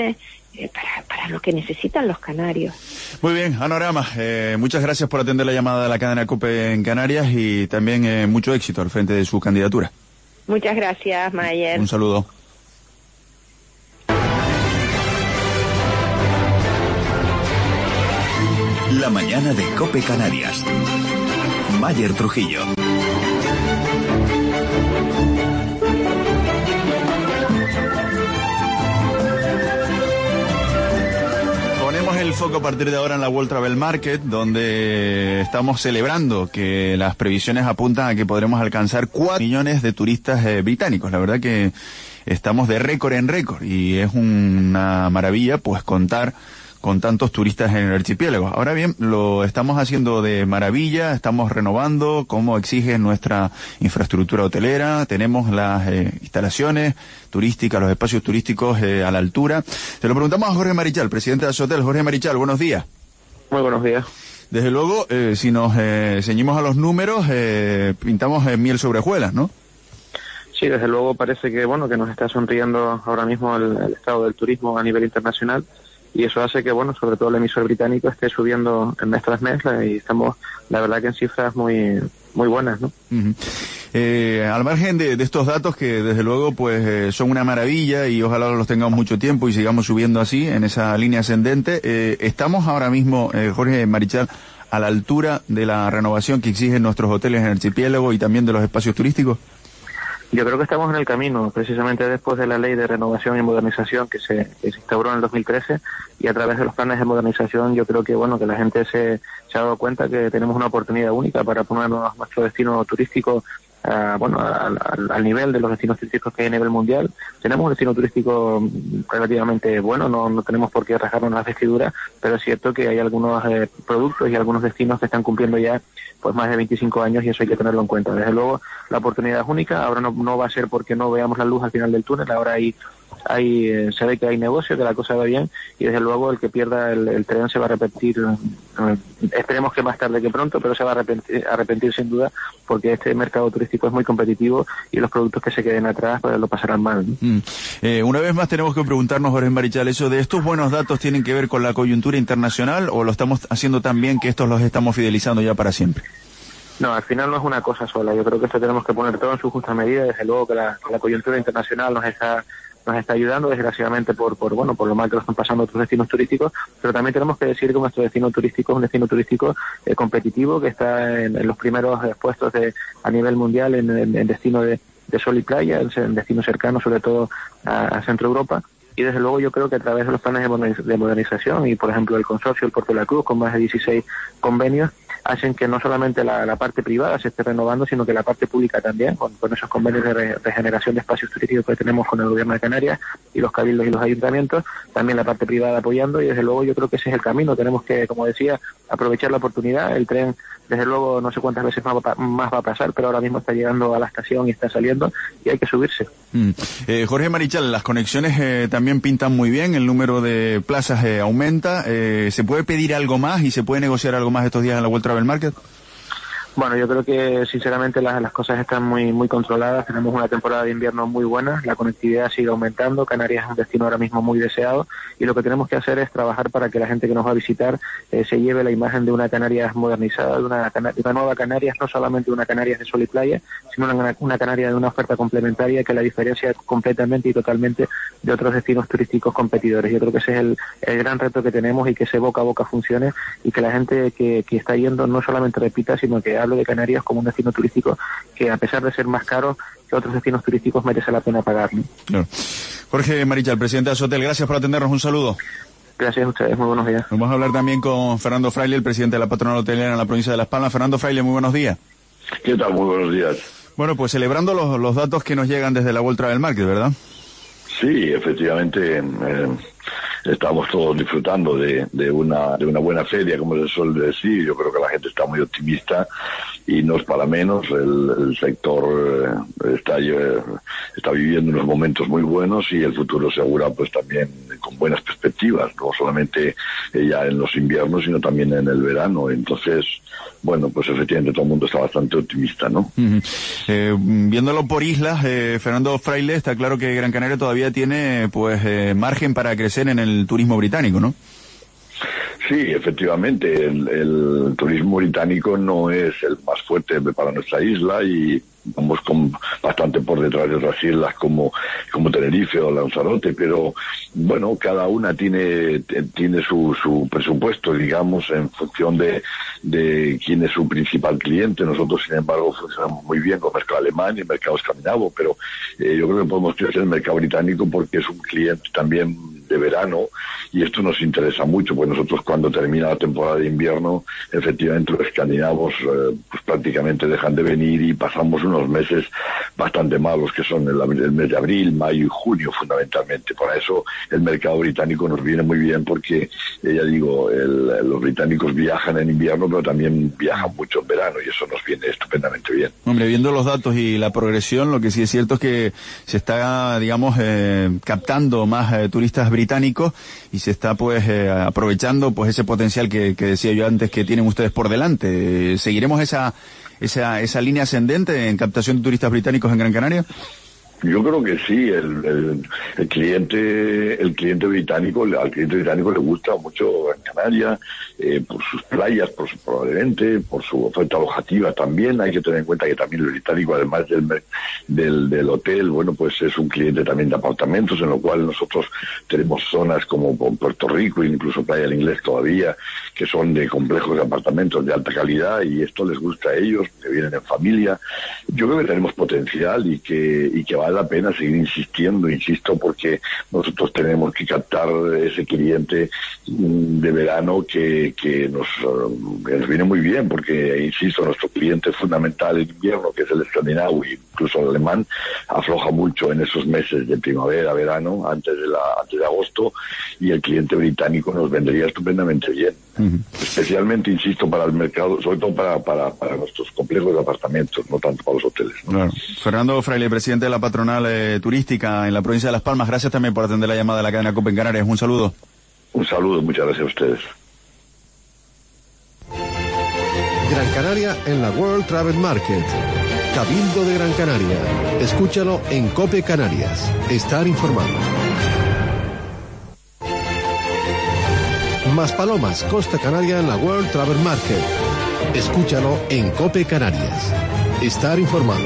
eh, para, para lo que necesitan los canarios. Muy bien, Ana Orama, eh, muchas gracias por atender la llamada de la cadena COPE en Canarias y también eh, mucho éxito al frente de su candidatura. Muchas gracias, Mayer. Un saludo. La mañana de COPE Canarias. Mayer Trujillo. Ponemos el foco a partir de ahora en la World Travel Market, donde estamos celebrando que las previsiones apuntan a que podremos alcanzar cuatro millones de turistas eh, británicos. La verdad que estamos de récord en récord y es una maravilla pues contar con tantos turistas en el archipiélago. Ahora bien, lo estamos haciendo de maravilla, estamos renovando como exige nuestra infraestructura hotelera, tenemos las eh, instalaciones turísticas, los espacios turísticos eh, a la altura. Se lo preguntamos a Jorge Marichal, presidente de Asotel. Jorge Marichal, buenos días. Muy buenos días. Desde luego, eh, si nos eh, ceñimos a los números, eh, pintamos eh, miel sobre hojuelas, ¿no? Sí, desde luego parece que, bueno, que nos está sonriendo ahora mismo el, el estado del turismo a nivel internacional. Y eso hace que, bueno, sobre todo el emisor británico esté subiendo en mes tras mes y estamos, la verdad, que en cifras muy muy buenas, ¿no? Uh-huh. Eh, al margen de, de estos datos que, desde luego, pues eh, son una maravilla y ojalá los tengamos mucho tiempo y sigamos subiendo así, en esa línea ascendente, eh, estamos ahora mismo, eh, Jorge Marichal, a la altura de la renovación que exigen nuestros hoteles en el archipiélago y también de los espacios turísticos. Yo creo que estamos en el camino, precisamente después de la ley de renovación y modernización que se, que se instauró en el dos mil trece, y a través de los planes de modernización yo creo que bueno que la gente se, se ha dado cuenta que tenemos una oportunidad única para ponernos nuestro destino turístico Uh, bueno, al, al, al nivel de los destinos turísticos que hay a nivel mundial. Tenemos un destino turístico relativamente bueno, no, no tenemos por qué rasgarnos las vestiduras, pero es cierto que hay algunos eh, productos y algunos destinos que están cumpliendo ya pues más de veinticinco años y eso hay que tenerlo en cuenta. Desde luego la oportunidad es única, ahora no, no va a ser porque no veamos la luz al final del túnel, ahora hay Hay, eh, se ve que hay negocio, que la cosa va bien y desde luego el que pierda el, el tren se va a arrepentir, eh, esperemos que más tarde que pronto, pero se va a arrepentir, arrepentir sin duda porque este mercado turístico es muy competitivo y los productos que se queden atrás pues lo pasarán mal, ¿no? Mm. Eh, una vez más tenemos que preguntarnos, Jorge Marichal, ¿eso de estos buenos datos tienen que ver con la coyuntura internacional o lo estamos haciendo tan bien que estos los estamos fidelizando ya para siempre? No, al final no es una cosa sola, yo creo que esto tenemos que poner todo en su justa medida, desde luego que la, la coyuntura internacional nos está nos está ayudando desgraciadamente por por bueno por lo mal que lo están pasando otros destinos turísticos, pero también tenemos que decir que nuestro destino turístico es un destino turístico eh, competitivo que está en, en los primeros eh, puestos de a nivel mundial en, en, en destino de, de sol y playa, en destino cercano sobre todo a, a Centro Europa. Y desde luego yo creo que a través de los planes de modernización y por ejemplo el consorcio del Puerto de la Cruz con más de dieciséis convenios hacen que no solamente la, la parte privada se esté renovando, sino que la parte pública también, con, con esos convenios de re, regeneración de espacios turísticos que tenemos con el Gobierno de Canarias y los cabildos y los ayuntamientos, también la parte privada apoyando y desde luego yo creo que ese es el camino. Tenemos que, como decía, aprovechar la oportunidad. El tren, desde luego, no sé cuántas veces más va, más va a pasar, pero ahora mismo está llegando a la estación y está saliendo y hay que subirse. Mm. Eh, Jorge Marichal, las conexiones eh, también pintan muy bien, el número de plazas eh, aumenta. Eh, ¿Se puede pedir algo más y se puede negociar algo más estos días en la World Travel Market? Bueno, yo creo que sinceramente las, las cosas están muy muy controladas, tenemos una temporada de invierno muy buena, la conectividad sigue aumentando, Canarias es un destino ahora mismo muy deseado y lo que tenemos que hacer es trabajar para que la gente que nos va a visitar eh, se lleve la imagen de una Canarias modernizada, de una, de una nueva Canarias, no solamente una Canarias de sol y playa, sino una, una Canarias de una oferta complementaria que la diferencia completamente y totalmente de otros destinos turísticos competidores. Yo creo que ese es el, el gran reto que tenemos y que ese boca a boca funcione y que la gente que, que está yendo no solamente repita, sino que hablo de Canarias como un destino turístico que a pesar de ser más caro que otros destinos turísticos merece la pena pagar, ¿no? Claro. Jorge Marichal, presidente de Asotel, gracias por atendernos, un saludo. Gracias a ustedes, muy buenos días. Vamos a hablar también con Fernando Fraile, el presidente de la patronal hotelera en la provincia de Las Palmas. Fernando Fraile, muy buenos días. ¿Qué tal? Muy buenos días. Bueno, pues celebrando los, los datos que nos llegan desde la World Travel Market, ¿verdad? Sí, efectivamente, eh, estamos todos disfrutando de, de una de una buena feria, como se suele decir. Yo creo que la gente está muy optimista y no es para menos. El, el sector eh, está, eh, está viviendo unos momentos muy buenos y el futuro se augura pues también con buenas perspectivas, no solamente eh, ya en los inviernos, sino también en el verano. Entonces, bueno, pues efectivamente todo el mundo está bastante optimista, ¿no? Uh-huh. Eh, viéndolo por islas, eh, Fernando Fraile, está claro que Gran Canaria todavía tiene pues eh, margen para crecer en el turismo británico, ¿no? Sí, efectivamente, el, el turismo británico no es el más fuerte para nuestra isla y vamos con bastante por detrás de otras islas como como Tenerife o Lanzarote, pero bueno, cada una tiene tiene su su presupuesto, digamos, en función de de quién es su principal cliente. Nosotros, sin embargo, funcionamos muy bien con el mercado alemán y el mercado escandinavo, pero eh, yo creo que podemos crecer el mercado británico porque es un cliente también de verano y esto nos interesa mucho, pues nosotros cuando termina la temporada de invierno, efectivamente los escandinavos eh, pues prácticamente dejan de venir y pasamos unos meses bastante malos, que son el, el mes de abril, mayo y junio fundamentalmente. Por eso el mercado británico nos viene muy bien porque, eh, ya digo, el, los británicos viajan en invierno, pero también viajan mucho en verano y eso nos viene estupendamente bien. Hombre, viendo los datos y la progresión, lo que sí es cierto es que se está, digamos, eh, captando más eh, turistas británicos y se está pues eh, aprovechando pues ese potencial que, que decía yo antes que tienen ustedes por delante. Eh, ¿Seguiremos esa esa esa línea ascendente en captación de turistas británicos en Gran Canaria? Yo creo que sí, el, el, el cliente el cliente británico, al cliente británico le gusta mucho Gran Canaria, eh, por sus playas, por su, probablemente, por su oferta alojativa también. Hay que tener en cuenta que también el británico, además del, del, del hotel, bueno, pues es un cliente también de apartamentos, en lo cual nosotros tenemos zonas como Puerto Rico, incluso Playa del Inglés todavía, que son de complejos de apartamentos de alta calidad y esto les gusta a ellos, que vienen en familia. Yo creo que tenemos potencial y que, y que va vale la pena seguir insistiendo, insisto, porque nosotros tenemos que captar ese cliente de verano que, que nos, uh, nos viene muy bien, porque, insisto, nuestro cliente fundamental en invierno, que es el escandinavo e incluso el alemán, afloja mucho en esos meses de primavera, verano, antes de la antes de agosto, y el cliente británico nos vendría estupendamente bien. Uh-huh. Especialmente, insisto, para el mercado, sobre todo para, para, para nuestros complejos de apartamentos, no tanto para los hoteles, ¿no? Claro. Fernando Fraile, presidente de la patronal eh, turística en la provincia de Las Palmas, gracias también por atender la llamada de la cadena COPE en Canarias. Un saludo. Un saludo, muchas gracias a ustedes. Gran Canaria en la World Travel Market. Cabildo de Gran Canaria. Escúchalo en COPE Canarias. Estar informado. Maspalomas, Costa Canaria en la World Travel Market. Escúchalo en COPE Canarias. Estar informado.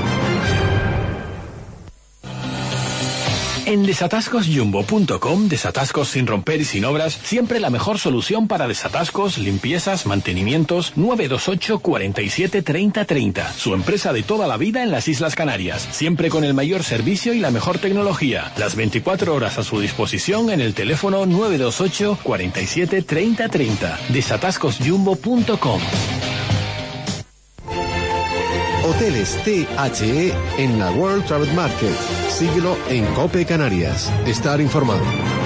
En desatascos jumbo punto com, desatascos sin romper y sin obras, siempre la mejor solución para desatascos, limpiezas, mantenimientos. Nueve dos ocho, cuarenta y siete, treinta, treinta. Su empresa de toda la vida en las Islas Canarias, siempre con el mayor servicio y la mejor tecnología. Las veinticuatro horas a su disposición en el teléfono nueve dos ocho, cuarenta y siete, treinta, treinta. desatascos jumbo punto com. Hoteles T H E en la World Travel Market. Síguelo en COPE Canarias. Estar informado.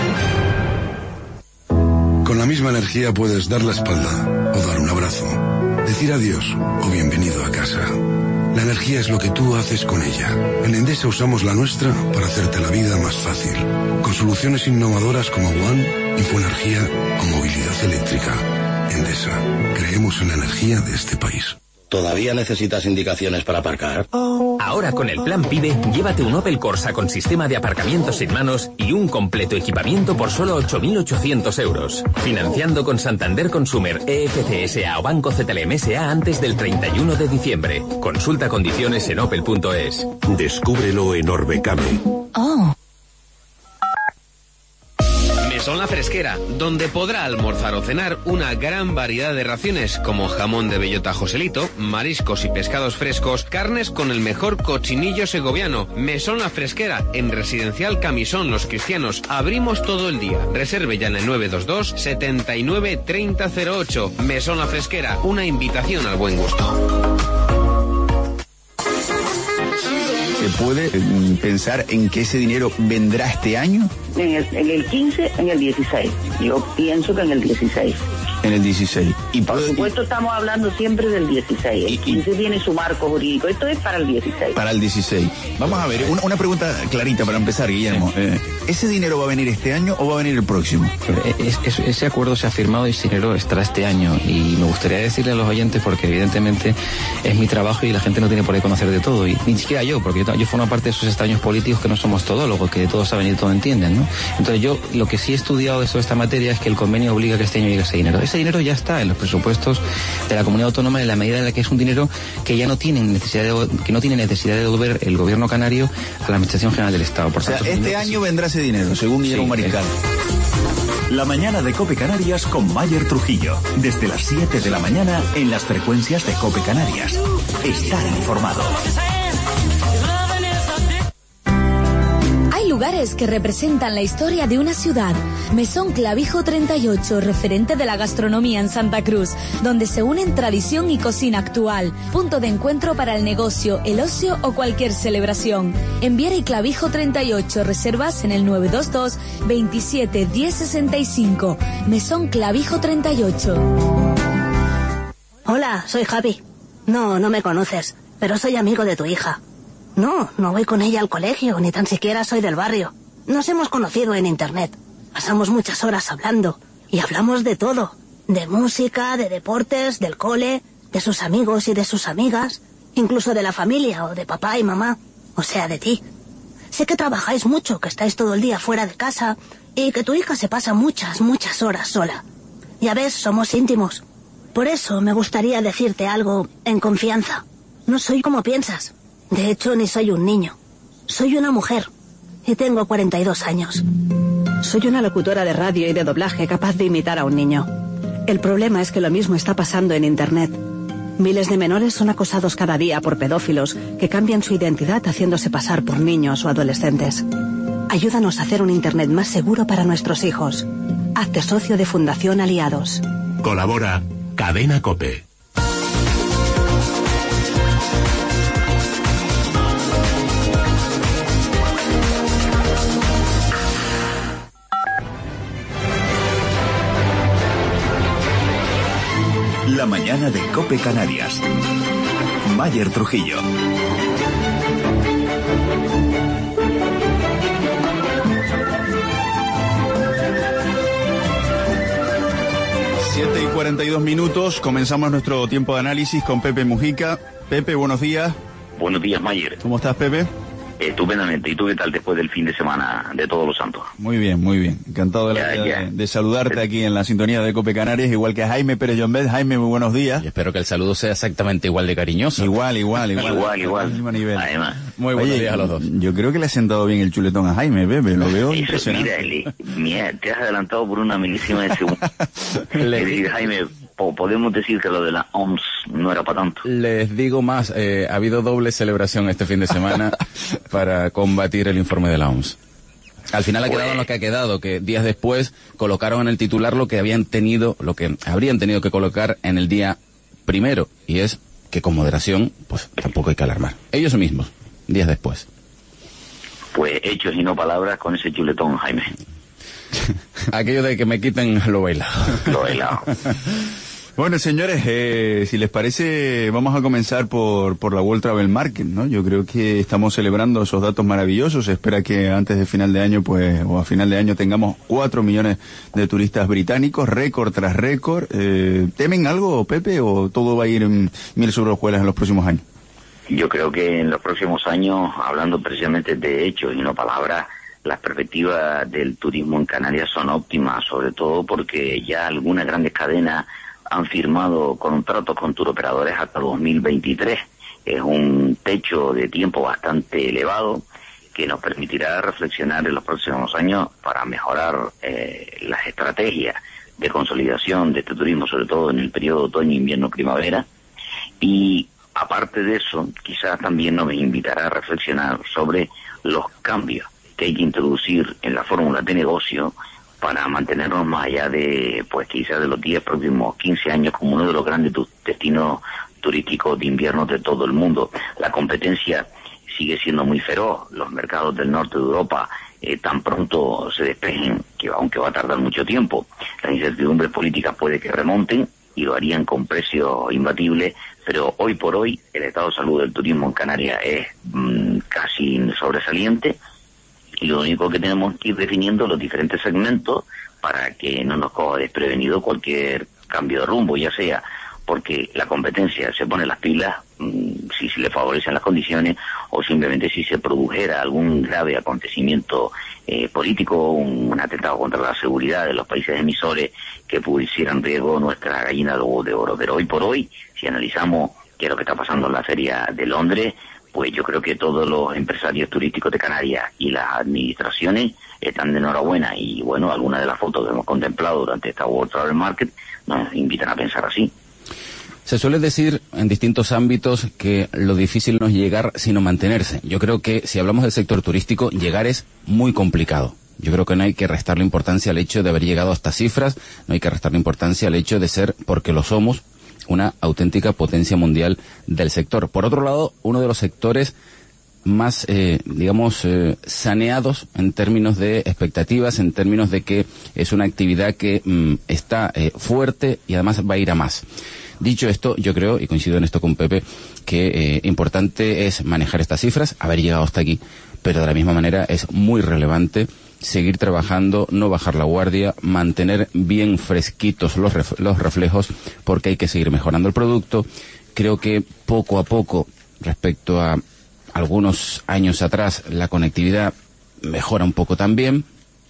Con la misma energía puedes dar la espalda o dar un abrazo, decir adiós o bienvenido a casa. La energía es lo que tú haces con ella. En Endesa usamos la nuestra para hacerte la vida más fácil. Con soluciones innovadoras como One, Infoenergía o movilidad eléctrica. Endesa, creemos en la energía de este país. ¿Todavía necesitas indicaciones para aparcar? Ahora con el plan PIBE, llévate un Opel Corsa con sistema de aparcamiento sin manos y un completo equipamiento por solo ocho mil ochocientos euros. Financiando con Santander Consumer, E F C S A o Banco Z L M S A antes del treinta y uno de diciembre. Consulta condiciones en opel punto es. Descúbrelo en Orbecame. Oh. Mesón La Fresquera, donde podrá almorzar o cenar una gran variedad de raciones como jamón de bellota Joselito, mariscos y pescados frescos, carnes con el mejor cochinillo segoviano. Mesón La Fresquera, en Residencial Camisón Los Cristianos. Abrimos todo el día. Reserve ya en el nueve dos dos, setenta y nueve, treinta cero ocho. Mesón La Fresquera, una invitación al buen gusto. ¿Se puede pensar en que ese dinero vendrá este año? En el, en el quince, en el dieciséis. Yo pienso que en el dieciséis. En el dieciséis. Y por supuesto estamos hablando siempre del dieciséis. El quince tiene su marco jurídico. Esto es para el dieciséis. Para el dieciséis. Vamos a ver, una, una pregunta clarita para empezar, Guillermo. Eh, ¿Ese dinero va a venir este año o va a venir el próximo? Es, es, ese acuerdo se ha firmado y ese dinero estará este año. Y me gustaría decirle a los oyentes, porque evidentemente es mi trabajo y la gente no tiene por qué conocer de todo. Y ni siquiera yo, porque yo, yo formo parte de esos extraños políticos que no somos todólogos, que de todo saben y de todo entienden, ¿no? Entonces yo lo que sí he estudiado de toda esta materia es que el convenio obliga que este año llegue ese dinero. Ese dinero ya está en los presupuestos de la comunidad autónoma en la medida en la que es un dinero que ya no tiene necesidad de, que no tiene necesidad de devolver el gobierno canario a la Administración General del Estado. Por o sea, tanto, este año vendrá ese dinero, según Guillermo sí, Mariscal. Es... La mañana de COPE Canarias con Mayer Trujillo. Desde las siete de la mañana en las frecuencias de COPE Canarias. Estar informado. Hay lugares que representan la historia de una ciudad. Mesón Clavijo treinta y ocho, referente de la gastronomía en Santa Cruz, donde se unen tradición y cocina actual. Punto de encuentro para el negocio, el ocio o cualquier celebración. En Viera y Clavijo treinta y ocho, reservas en el nueve dos dos, veintisiete, diez sesenta y cinco. Mesón Clavijo treinta y ocho. Hola, soy Javi. No, no me conoces, pero soy amigo de tu hija. No, no voy con ella al colegio, ni tan siquiera soy del barrio. Nos hemos conocido en internet. Pasamos muchas horas hablando, y hablamos de todo. De música, de deportes, del cole, de sus amigos y de sus amigas, incluso de la familia o de papá y mamá, o sea, de ti. Sé que trabajáis mucho, que estáis todo el día fuera de casa, y que tu hija se pasa muchas, muchas horas sola. Ya ves, somos íntimos. Por eso me gustaría decirte algo en confianza. No soy como piensas. De hecho, ni soy un niño. Soy una mujer. Y tengo cuarenta y dos años. Soy una locutora de radio y de doblaje capaz de imitar a un niño. El problema es que lo mismo está pasando en Internet. Miles de menores son acosados cada día por pedófilos que cambian su identidad haciéndose pasar por niños o adolescentes. Ayúdanos a hacer un Internet más seguro para nuestros hijos. Hazte socio de Fundación Aliados. Colabora Cadena COPE. La mañana de COPE Canarias. Mayer Trujillo. siete y cuarenta y dos minutos, comenzamos nuestro tiempo de análisis con Pepe Mujica. Pepe, buenos días. Buenos días, Mayer. ¿Cómo estás, Pepe? Estupendamente. ¿Y tú qué tal después del fin de semana de Todos los Santos? Muy bien, muy bien. Encantado de, la, ya, ya. de, de saludarte aquí en la sintonía de COPE Canarias, igual que a Jaime Pérez Llombet. Jaime, muy buenos días. Y espero que el saludo sea exactamente igual de cariñoso. Igual, igual, igual. igual, igual. Al mismo nivel. Además. Muy buenos Oye, días a los dos. Yo creo que le ha sentado bien el chuletón a Jaime, Pepe. Lo veo Eso, impresionante. Mira, le, mira, te has adelantado por una milísima de segundo. Le digo, Jaime, podemos decir que lo de la O M S no era para tanto. Les digo más, eh, ha habido doble celebración este fin de semana para combatir el informe de la O M S. Al final ha quedado en lo que ha quedado, que días después colocaron en el titular lo que habían tenido, lo que habrían tenido que colocar en el día primero, y es que con moderación, pues tampoco hay que alarmar. Ellos mismos, días después. Pues hechos y no palabras con ese chuletón, Jaime. Aquello de que me quiten lo bailado. Lo bailado. Bueno, señores, eh, si les parece, vamos a comenzar por, por la World Travel Market, ¿no? Yo creo que estamos celebrando esos datos maravillosos. Se espera que antes de final de año, pues, o a final de año tengamos cuatro millones de turistas británicos, récord tras récord. Eh, ¿Temen algo, Pepe, o todo va a ir en mil sobre hojuelas en los próximos años? Yo creo que en los próximos años, hablando precisamente de hechos y no palabras, las perspectivas del turismo en Canarias son óptimas, sobre todo porque ya algunas grandes cadenas han firmado contratos con turoperadores hasta dos mil veintitrés. Es un techo de tiempo bastante elevado que nos permitirá reflexionar en los próximos años para mejorar eh, las estrategias de consolidación de este turismo, sobre todo en el periodo otoño, invierno, primavera. Y aparte de eso, quizás también nos invitará a reflexionar sobre los cambios que hay que introducir en la fórmula de negocio para mantenernos más allá de, pues quizás de los diez próximos quince años como uno de los grandes tu- destinos turísticos de invierno de todo el mundo. La competencia sigue siendo muy feroz. Los mercados del norte de Europa eh, tan pronto se despejen, que aunque va a tardar mucho tiempo, las incertidumbres políticas puede que remonten y lo harían con precios imbatibles, pero hoy por hoy el estado de salud del turismo en Canarias es mmm, casi sobresaliente, y lo único que tenemos que ir definiendo los diferentes segmentos para que no nos coja desprevenido cualquier cambio de rumbo, ya sea porque la competencia se pone las pilas, mmm, si se le favorecen las condiciones, o simplemente si se produjera algún grave acontecimiento eh, político, un, un atentado contra la seguridad de los países emisores que pusieran en riesgo nuestra gallina de huevos de oro. Pero hoy por hoy, si analizamos qué es lo que está pasando en la Feria de Londres, pues yo creo que todos los empresarios turísticos de Canarias y las administraciones están de enhorabuena, y bueno, algunas de las fotos que hemos contemplado durante esta World Travel Market nos invitan a pensar así. Se suele decir en distintos ámbitos que lo difícil no es llegar, sino mantenerse. Yo creo que si hablamos del sector turístico, llegar es muy complicado. Yo creo que no hay que restarle importancia al hecho de haber llegado a estas cifras, no hay que restarle importancia al hecho de ser, porque lo somos, una auténtica potencia mundial del sector. Por otro lado, uno de los sectores más, eh, digamos, eh, saneados en términos de expectativas, en términos de que es una actividad que mm, está eh, fuerte y además va a ir a más. Dicho esto, yo creo, y coincido en esto con Pepe, que eh, importante es manejar estas cifras, haber llegado hasta aquí, pero de la misma manera es muy relevante seguir trabajando, no bajar la guardia, mantener bien fresquitos los, ref los reflejos, porque hay que seguir mejorando el producto. Creo que poco a poco, respecto a algunos años atrás, la conectividad mejora un poco también,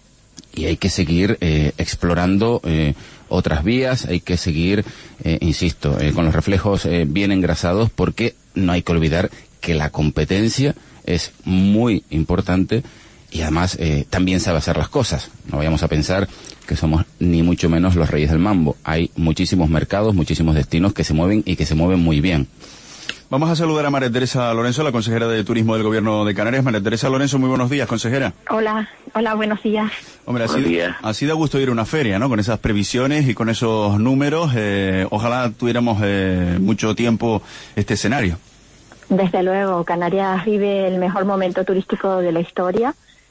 y hay que seguir eh, explorando eh, otras vías, hay que seguir, eh, insisto, eh, con los reflejos eh, bien engrasados, porque no hay que olvidar que la competencia es muy importante y además eh, también sabe hacer las cosas. No vayamos a pensar que somos ni mucho menos los reyes del mambo. Hay muchísimos mercados, muchísimos destinos que se mueven y que se mueven muy bien. Vamos a saludar a María Teresa Lorenzo, la consejera de Turismo del Gobierno de Canarias. María Teresa Lorenzo, muy buenos días, consejera. Hola, hola, buenos días. Hombre, así, así da gusto ir a una feria, ¿no? Con esas previsiones y con esos números. Eh, ojalá tuviéramos eh, mucho tiempo este escenario. Desde luego, Canarias vive el mejor momento turístico de la historia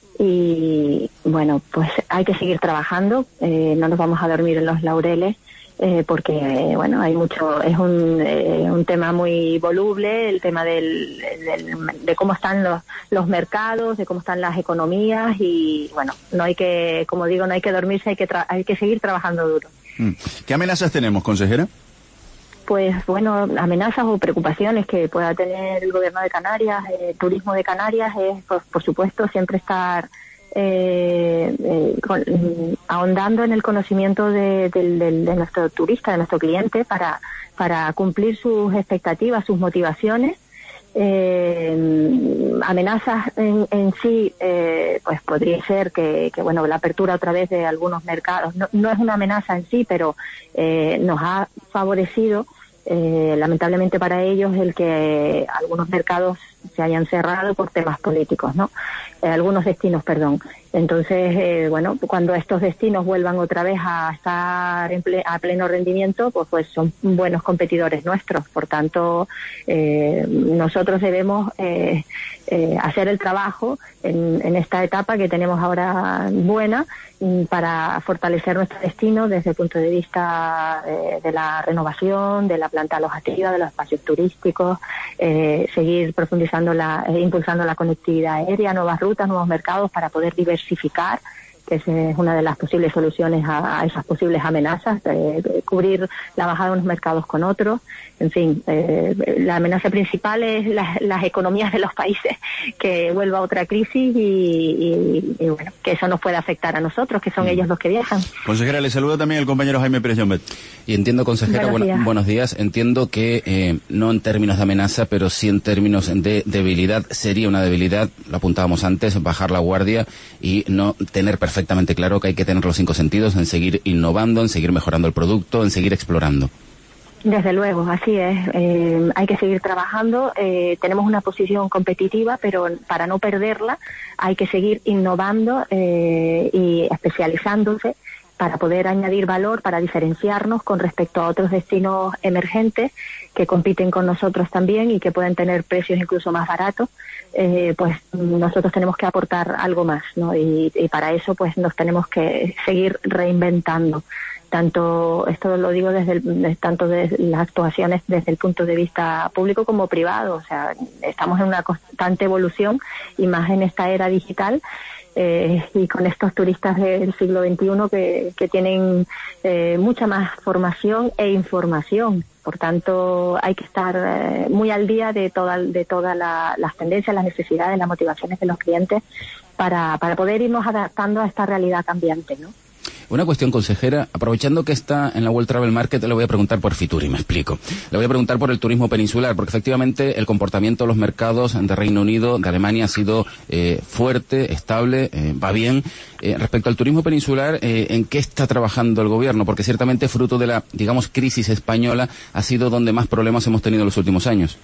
y, bueno, pues hay que seguir trabajando. Eh, no nos vamos a dormir en los laureles. Eh, porque eh, bueno, hay mucho, es un, eh, un tema muy voluble, el tema del, del, de cómo están los, los mercados, de cómo están las economías, y bueno, no hay que, como digo, no hay que dormirse, hay que tra hay que seguir trabajando duro. ¿Qué amenazas tenemos, consejera? Pues bueno, amenazas o preocupaciones que pueda tener el Gobierno de Canarias, el eh, Turismo de Canarias, es pues, por supuesto siempre estar Eh, eh, con, ahondando en el conocimiento de, de, de, de nuestro turista, de nuestro cliente, para, para cumplir sus expectativas, sus motivaciones. Eh, amenazas en, en sí, eh, pues podría ser que, que, bueno, la apertura otra vez de algunos mercados, no, no es una amenaza en sí, pero eh, nos ha favorecido, eh, lamentablemente para ellos, el que algunos mercados se hayan cerrado por temas políticos, ¿no? Eh, algunos destinos, perdón. Entonces, eh, bueno, cuando estos destinos vuelvan otra vez a estar en ple a pleno rendimiento, pues, pues son buenos competidores nuestros. Por tanto, eh, nosotros debemos eh, eh, hacer el trabajo en, en esta etapa que tenemos ahora buena, para fortalecer nuestro destino desde el punto de vista eh, de la renovación, de la planta alojativa, de los espacios turísticos, eh, seguir profundizando, la, eh, impulsando la conectividad aérea, nuevas rutas, nuevos mercados para poder diversificar, que es una de las posibles soluciones a, a esas posibles amenazas, eh, cubrir la bajada de unos mercados con otros. En fin, eh, la amenaza principal es la, las economías de los países, que vuelva otra crisis y, y, y bueno, que eso nos pueda afectar a nosotros, que son mm. ellos los que viajan. Consejera, le saluda también el compañero Jaime Pérez Llombet. Y entiendo, consejera, buenos días, bueno, buenos días. Entiendo que eh, no en términos de amenaza, pero sí en términos de debilidad, sería una debilidad, lo apuntábamos antes, bajar la guardia y no tener perfectamente claro que hay que tener los cinco sentidos en seguir innovando, en seguir mejorando el producto, en seguir explorando. Desde luego, así es. Eh, hay que seguir trabajando. Eh, tenemos una posición competitiva, pero para no perderla hay que seguir innovando eh, y especializándose para poder añadir valor, para diferenciarnos con respecto a otros destinos emergentes que compiten con nosotros también y que pueden tener precios incluso más baratos, eh, pues nosotros tenemos que aportar algo más, ¿no? Y, y para eso pues nos tenemos que seguir reinventando. Tanto, esto lo digo desde el, tanto de las actuaciones desde el punto de vista público como privado, o sea, estamos en una constante evolución y más en esta era digital. Eh, y con estos turistas del siglo veintiuno que, que tienen eh, mucha más formación e información. Por tanto, hay que estar eh, muy al día de todas de toda la, las tendencias, las necesidades, las motivaciones de los clientes para, para poder irnos adaptando a esta realidad cambiante, ¿no? Una cuestión, consejera, aprovechando que está en la World Travel Market, le voy a preguntar por Fituri, me explico. Le voy a preguntar por el turismo peninsular, porque efectivamente el comportamiento de los mercados de Reino Unido, de Alemania, ha sido eh, fuerte, estable, eh, va bien. Eh, respecto al turismo peninsular, eh, ¿en qué está trabajando el gobierno? Porque ciertamente fruto de la, digamos, crisis española, ha sido donde más problemas hemos tenido en los últimos años.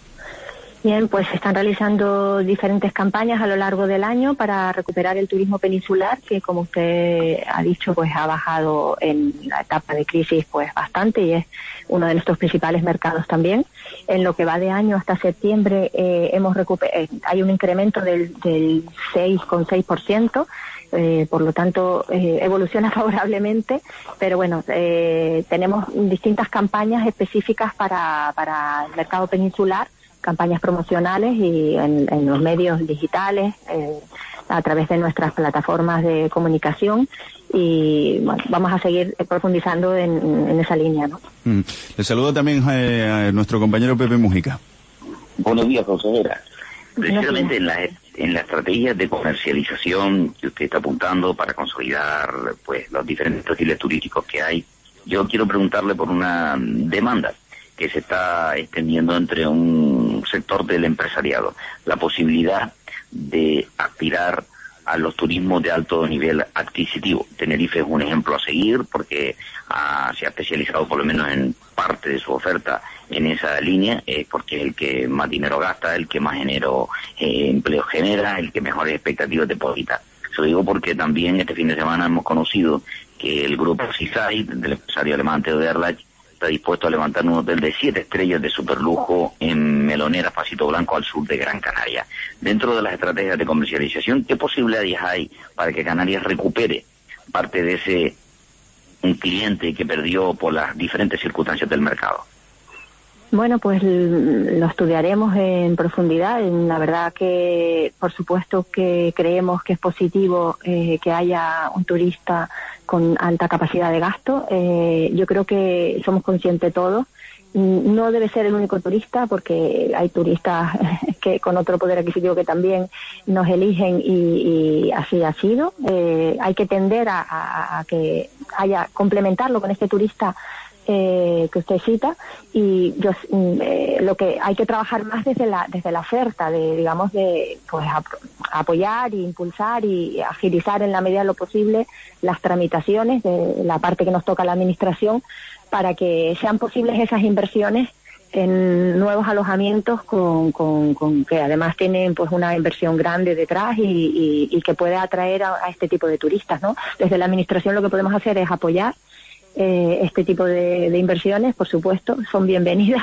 Bien, pues se están realizando diferentes campañas a lo largo del año para recuperar el turismo peninsular, que como usted ha dicho, pues ha bajado en la etapa de crisis pues bastante y es uno de nuestros principales mercados también. En lo que va de año hasta septiembre eh, hemos recuper- eh, hay un incremento del, del seis coma seis por ciento. Eh, por lo tanto, eh, evoluciona favorablemente, pero bueno, eh, tenemos distintas campañas específicas para, para el mercado peninsular, campañas promocionales y en, en los medios digitales, eh, a través de nuestras plataformas de comunicación y bueno, vamos a seguir profundizando en, en esa línea, ¿no? Mm. Le saludo también eh, a nuestro compañero Pepe Mujica. Buenos días, consejera. Precisamente en la, en la estrategia de comercialización que usted está apuntando para consolidar pues los diferentes perfiles turísticos que hay, yo quiero preguntarle por una demanda que se está extendiendo entre un sector del empresariado, la posibilidad de aspirar a los turismos de alto nivel adquisitivo. Tenerife es un ejemplo a seguir porque ah, se ha especializado por lo menos en parte de su oferta en esa línea, eh, porque es el que más dinero gasta, el que más dinero, eh, empleo genera, el que mejores expectativas deposita. Se lo digo porque también este fin de semana hemos conocido que el grupo Seaside, del empresario alemán Theo Derlach, está dispuesto a levantar un hotel de siete estrellas de superlujo en Melonera, Pasito Blanco, al sur de Gran Canaria. Dentro de las estrategias de comercialización, ¿qué posibilidades hay para que Canarias recupere parte de ese un cliente que perdió por las diferentes circunstancias del mercado? Bueno, pues lo estudiaremos en profundidad. La verdad que, por supuesto, que creemos que es positivo eh, que haya un turista con alta capacidad de gasto. Eh, yo creo que somos conscientes todos. No debe ser el único turista, porque hay turistas que con otro poder adquisitivo que también nos eligen y, y así ha sido. Eh, hay que tender a, a, a que haya complementarlo con este turista Eh, que usted cita y yo eh, lo que hay que trabajar más desde la desde la oferta de digamos de pues ap apoyar e impulsar y agilizar en la medida de lo posible las tramitaciones de la parte que nos toca a la administración para que sean posibles esas inversiones en nuevos alojamientos con, con, con que además tienen pues una inversión grande detrás y, y, y que pueda atraer a, a este tipo de turistas, ¿no? Desde la administración lo que podemos hacer es apoyar Eh, este tipo de, de inversiones, por supuesto, son bienvenidas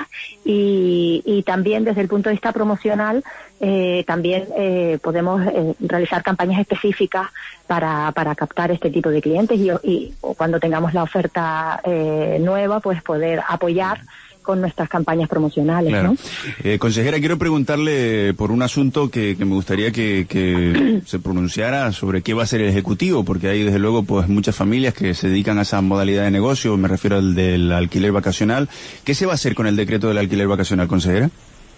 y, y también desde el punto de vista promocional eh, también eh, podemos eh, realizar campañas específicas para, para captar este tipo de clientes y, y cuando tengamos la oferta eh, nueva, pues poder apoyar con nuestras campañas promocionales, claro. ¿no? Eh, consejera, quiero preguntarle por un asunto que, que me gustaría que, que se pronunciara sobre qué va a ser el Ejecutivo, porque hay desde luego pues muchas familias que se dedican a esa modalidad de negocio, me refiero al del alquiler vacacional. ¿Qué se va a hacer con el decreto del alquiler vacacional, consejera?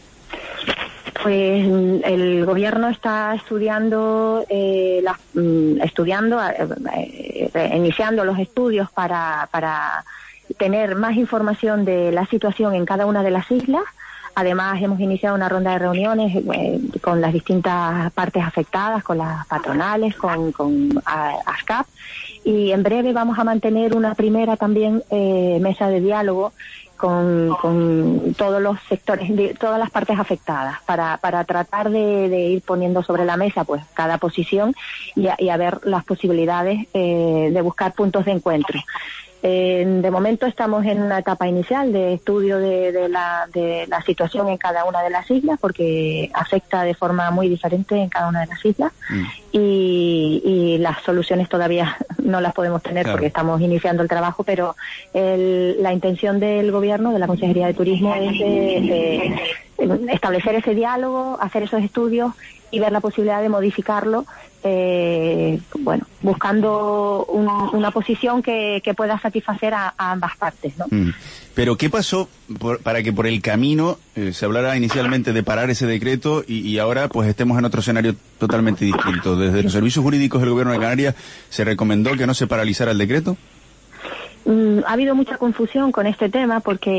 Pues el gobierno está estudiando, eh, la, estudiando, eh, eh, iniciando los estudios para, para tener más información de la situación en cada una de las islas. Además, hemos iniciado una ronda de reuniones eh, con las distintas partes afectadas, con las patronales, con, con ASCAP, y en breve vamos a mantener una primera también eh, mesa de diálogo con, con todos los sectores, de, todas las partes afectadas, para, para tratar de, de ir poniendo sobre la mesa pues cada posición y a, y a ver las posibilidades eh, de buscar puntos de encuentro. Eh, de momento estamos en una etapa inicial de estudio de, de, la, de la situación en cada una de las islas, porque afecta de forma muy diferente en cada una de las islas mm. y, y las soluciones todavía no las podemos tener claro. porque estamos iniciando el trabajo, pero el, la intención del gobierno, de la Consejería de Turismo, es de, de establecer ese diálogo, hacer esos estudios y ver la posibilidad de modificarlo, eh, bueno, buscando un, una posición que, que pueda satisfacer a, a ambas partes, ¿no? Mm. Pero ¿qué pasó por, para que por el camino eh, se hablara inicialmente de parar ese decreto y, y ahora pues estemos en otro escenario totalmente distinto? Desde los servicios jurídicos del Gobierno de Canarias se recomendó que no se paralizara el decreto. Mm, ha habido mucha confusión con este tema porque,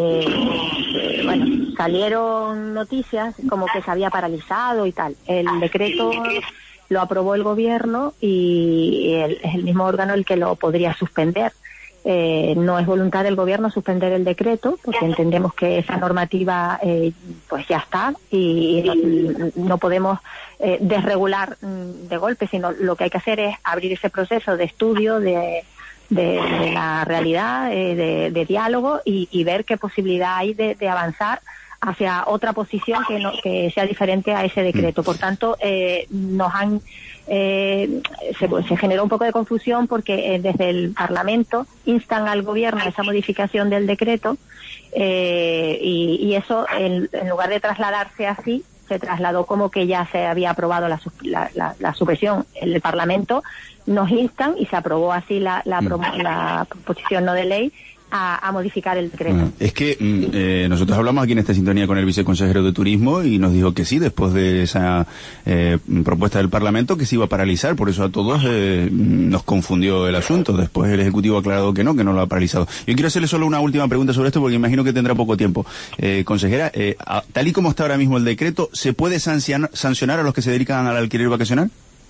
eh, bueno, salieron noticias como que se había paralizado y tal. El decreto lo aprobó el gobierno y el, es el mismo órgano el que lo podría suspender. Eh, no es voluntad del gobierno suspender el decreto porque entendemos que esa normativa eh, pues ya está y, y no podemos eh, desregular mm, de golpe, sino lo que hay que hacer es abrir ese proceso de estudio de De, de la realidad, eh, de, de diálogo y, y ver qué posibilidad hay de, de avanzar hacia otra posición que, no, que sea diferente a ese decreto. Por tanto, eh, nos han eh, se, se generó un poco de confusión porque eh, desde el Parlamento instan al gobierno a esa modificación del decreto eh, y, y eso, en, en lugar de trasladarse así, se trasladó como que ya se había aprobado la, la, la, la supresión. El Parlamento nos instan y se aprobó así la, la, mm. la proposición no de ley a, a modificar el decreto. Bueno, es que eh, nosotros hablamos aquí en esta sintonía con el viceconsejero de Turismo y nos dijo que sí, después de esa eh, propuesta del Parlamento, que se iba a paralizar. Por eso a todos eh, nos confundió el asunto. Después el Ejecutivo ha aclarado que no, que no lo ha paralizado. Yo quiero hacerle solo una última pregunta sobre esto porque imagino que tendrá poco tiempo. Eh, consejera, eh, a, tal y como está ahora mismo el decreto, ¿se puede sancionar, sancionar a los que se dedican al alquiler vacacional?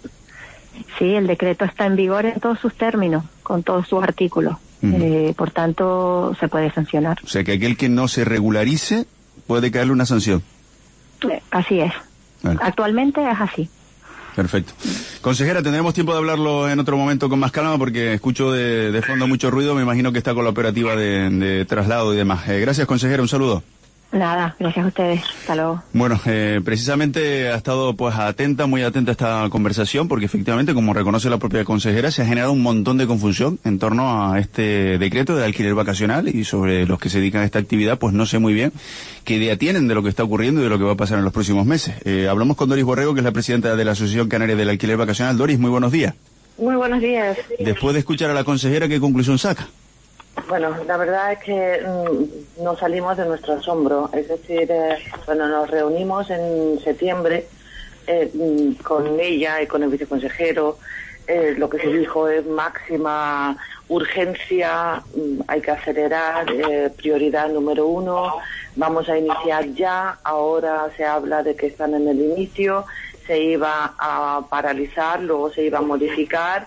Sí, el decreto está en vigor en todos sus términos, con todos sus artículos. Uh-huh. Eh, por tanto, se puede sancionar. O sea, que aquel que no se regularice puede caerle una sanción. Eh, así es. Vale. Actualmente es así. Perfecto. Consejera, tendremos tiempo de hablarlo en otro momento con más calma porque escucho de, de fondo mucho ruido. Me imagino que está con la operativa de, de traslado y demás. Eh, gracias, consejera. Un saludo. Nada, gracias a ustedes. Hasta luego. Bueno, eh, precisamente ha estado pues atenta, muy atenta a esta conversación, porque efectivamente, como reconoce la propia consejera, se ha generado un montón de confusión en torno a este decreto de alquiler vacacional y sobre los que se dedican a esta actividad, pues no sé muy bien qué idea tienen de lo que está ocurriendo y de lo que va a pasar en los próximos meses. Eh, hablamos con Doris Borrego, que es la presidenta de la Asociación Canaria del Alquiler Vacacional. Doris, muy buenos días. Muy buenos días. Después de escuchar a la consejera, ¿qué conclusión saca? Bueno, la verdad es que mmm, no salimos de nuestro asombro. Es decir, eh, bueno, nos reunimos en septiembre eh, mmm, con ella y con el viceconsejero. Eh, lo que se dijo es máxima urgencia, mmm, hay que acelerar, eh, prioridad número uno, vamos a iniciar ya. Ahora se habla de que están en el inicio, se iba a paralizar, luego se iba a modificar.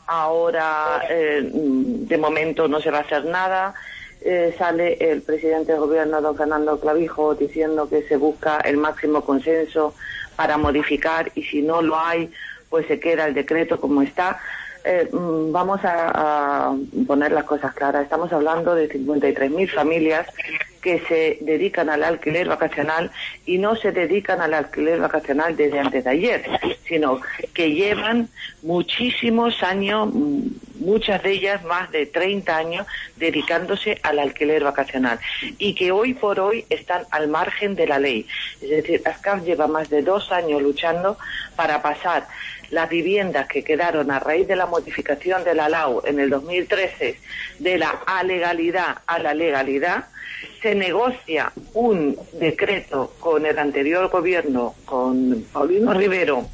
Ahora, eh, de momento, no se va a hacer nada. Eh, sale el presidente del gobierno, don Fernando Clavijo, diciendo que se busca el máximo consenso para modificar y si no lo hay, pues se queda el decreto como está. Eh, vamos a, a poner las cosas claras. Estamos hablando de cincuenta y tres mil familias que se dedican al alquiler vacacional y no se dedican al alquiler vacacional desde antes de ayer, sino que llevan muchísimos años, muchas de ellas más de treinta años, dedicándose al alquiler vacacional y que hoy por hoy están al margen de la ley. Es decir, ASCAF lleva más de dos años luchando para pasar las viviendas que quedaron a raíz de la modificación de la L A U en el dos mil trece de la alegalidad a la legalidad. Se negocia un decreto con el anterior gobierno, con Paulino Rivero,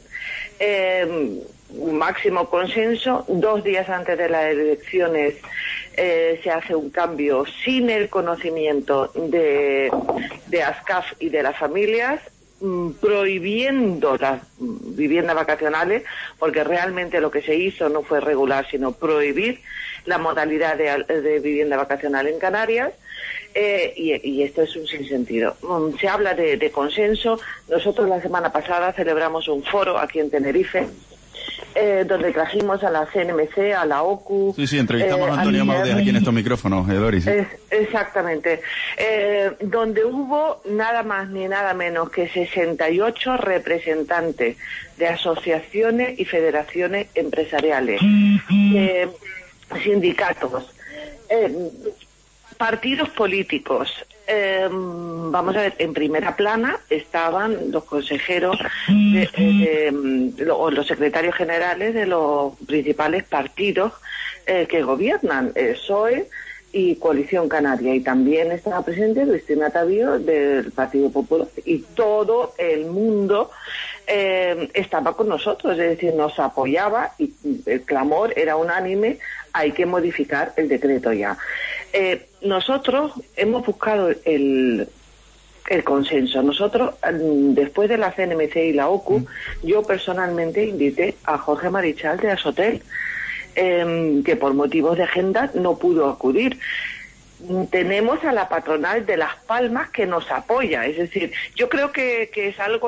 eh, un máximo consenso. Dos días antes de las elecciones eh, se hace un cambio sin el conocimiento de, de ASCAF y de las familias. mm, prohibiendo las mm, viviendas vacacionales, porque realmente lo que se hizo no fue regular, sino prohibir la modalidad de, de vivienda vacacional en Canarias. Eh, y, y esto es un sinsentido. Um, se habla de, de consenso. Nosotros la semana pasada celebramos un foro aquí en Tenerife, eh, donde trajimos a la C N M C, a la O C U. Sí, sí, entrevistamos eh, a Antonio Maudés aquí en estos micrófonos, eh, Doris. ¿Sí? Es, exactamente. Eh, donde hubo nada más ni nada menos que sesenta y ocho representantes de asociaciones y federaciones empresariales, eh, sindicatos, eh, partidos políticos. Eh, vamos a ver, en primera plana estaban los consejeros de, de, de, o los secretarios generales de los principales partidos eh, que gobiernan, eh, P S O E y Coalición Canaria, y también estaba presente Cristina Tavío del Partido Popular, y todo el mundo eh, estaba con nosotros, es decir, nos apoyaba, y el clamor era unánime: hay que modificar el decreto ya. Eh, nosotros hemos buscado el, el consenso. Nosotros, después de la C N M C y la O C U, yo personalmente invité a Jorge Marichal de Asotel, eh, que por motivos de agenda no pudo acudir. Tenemos a la patronal de Las Palmas que nos apoya, es decir, yo creo que, que es algo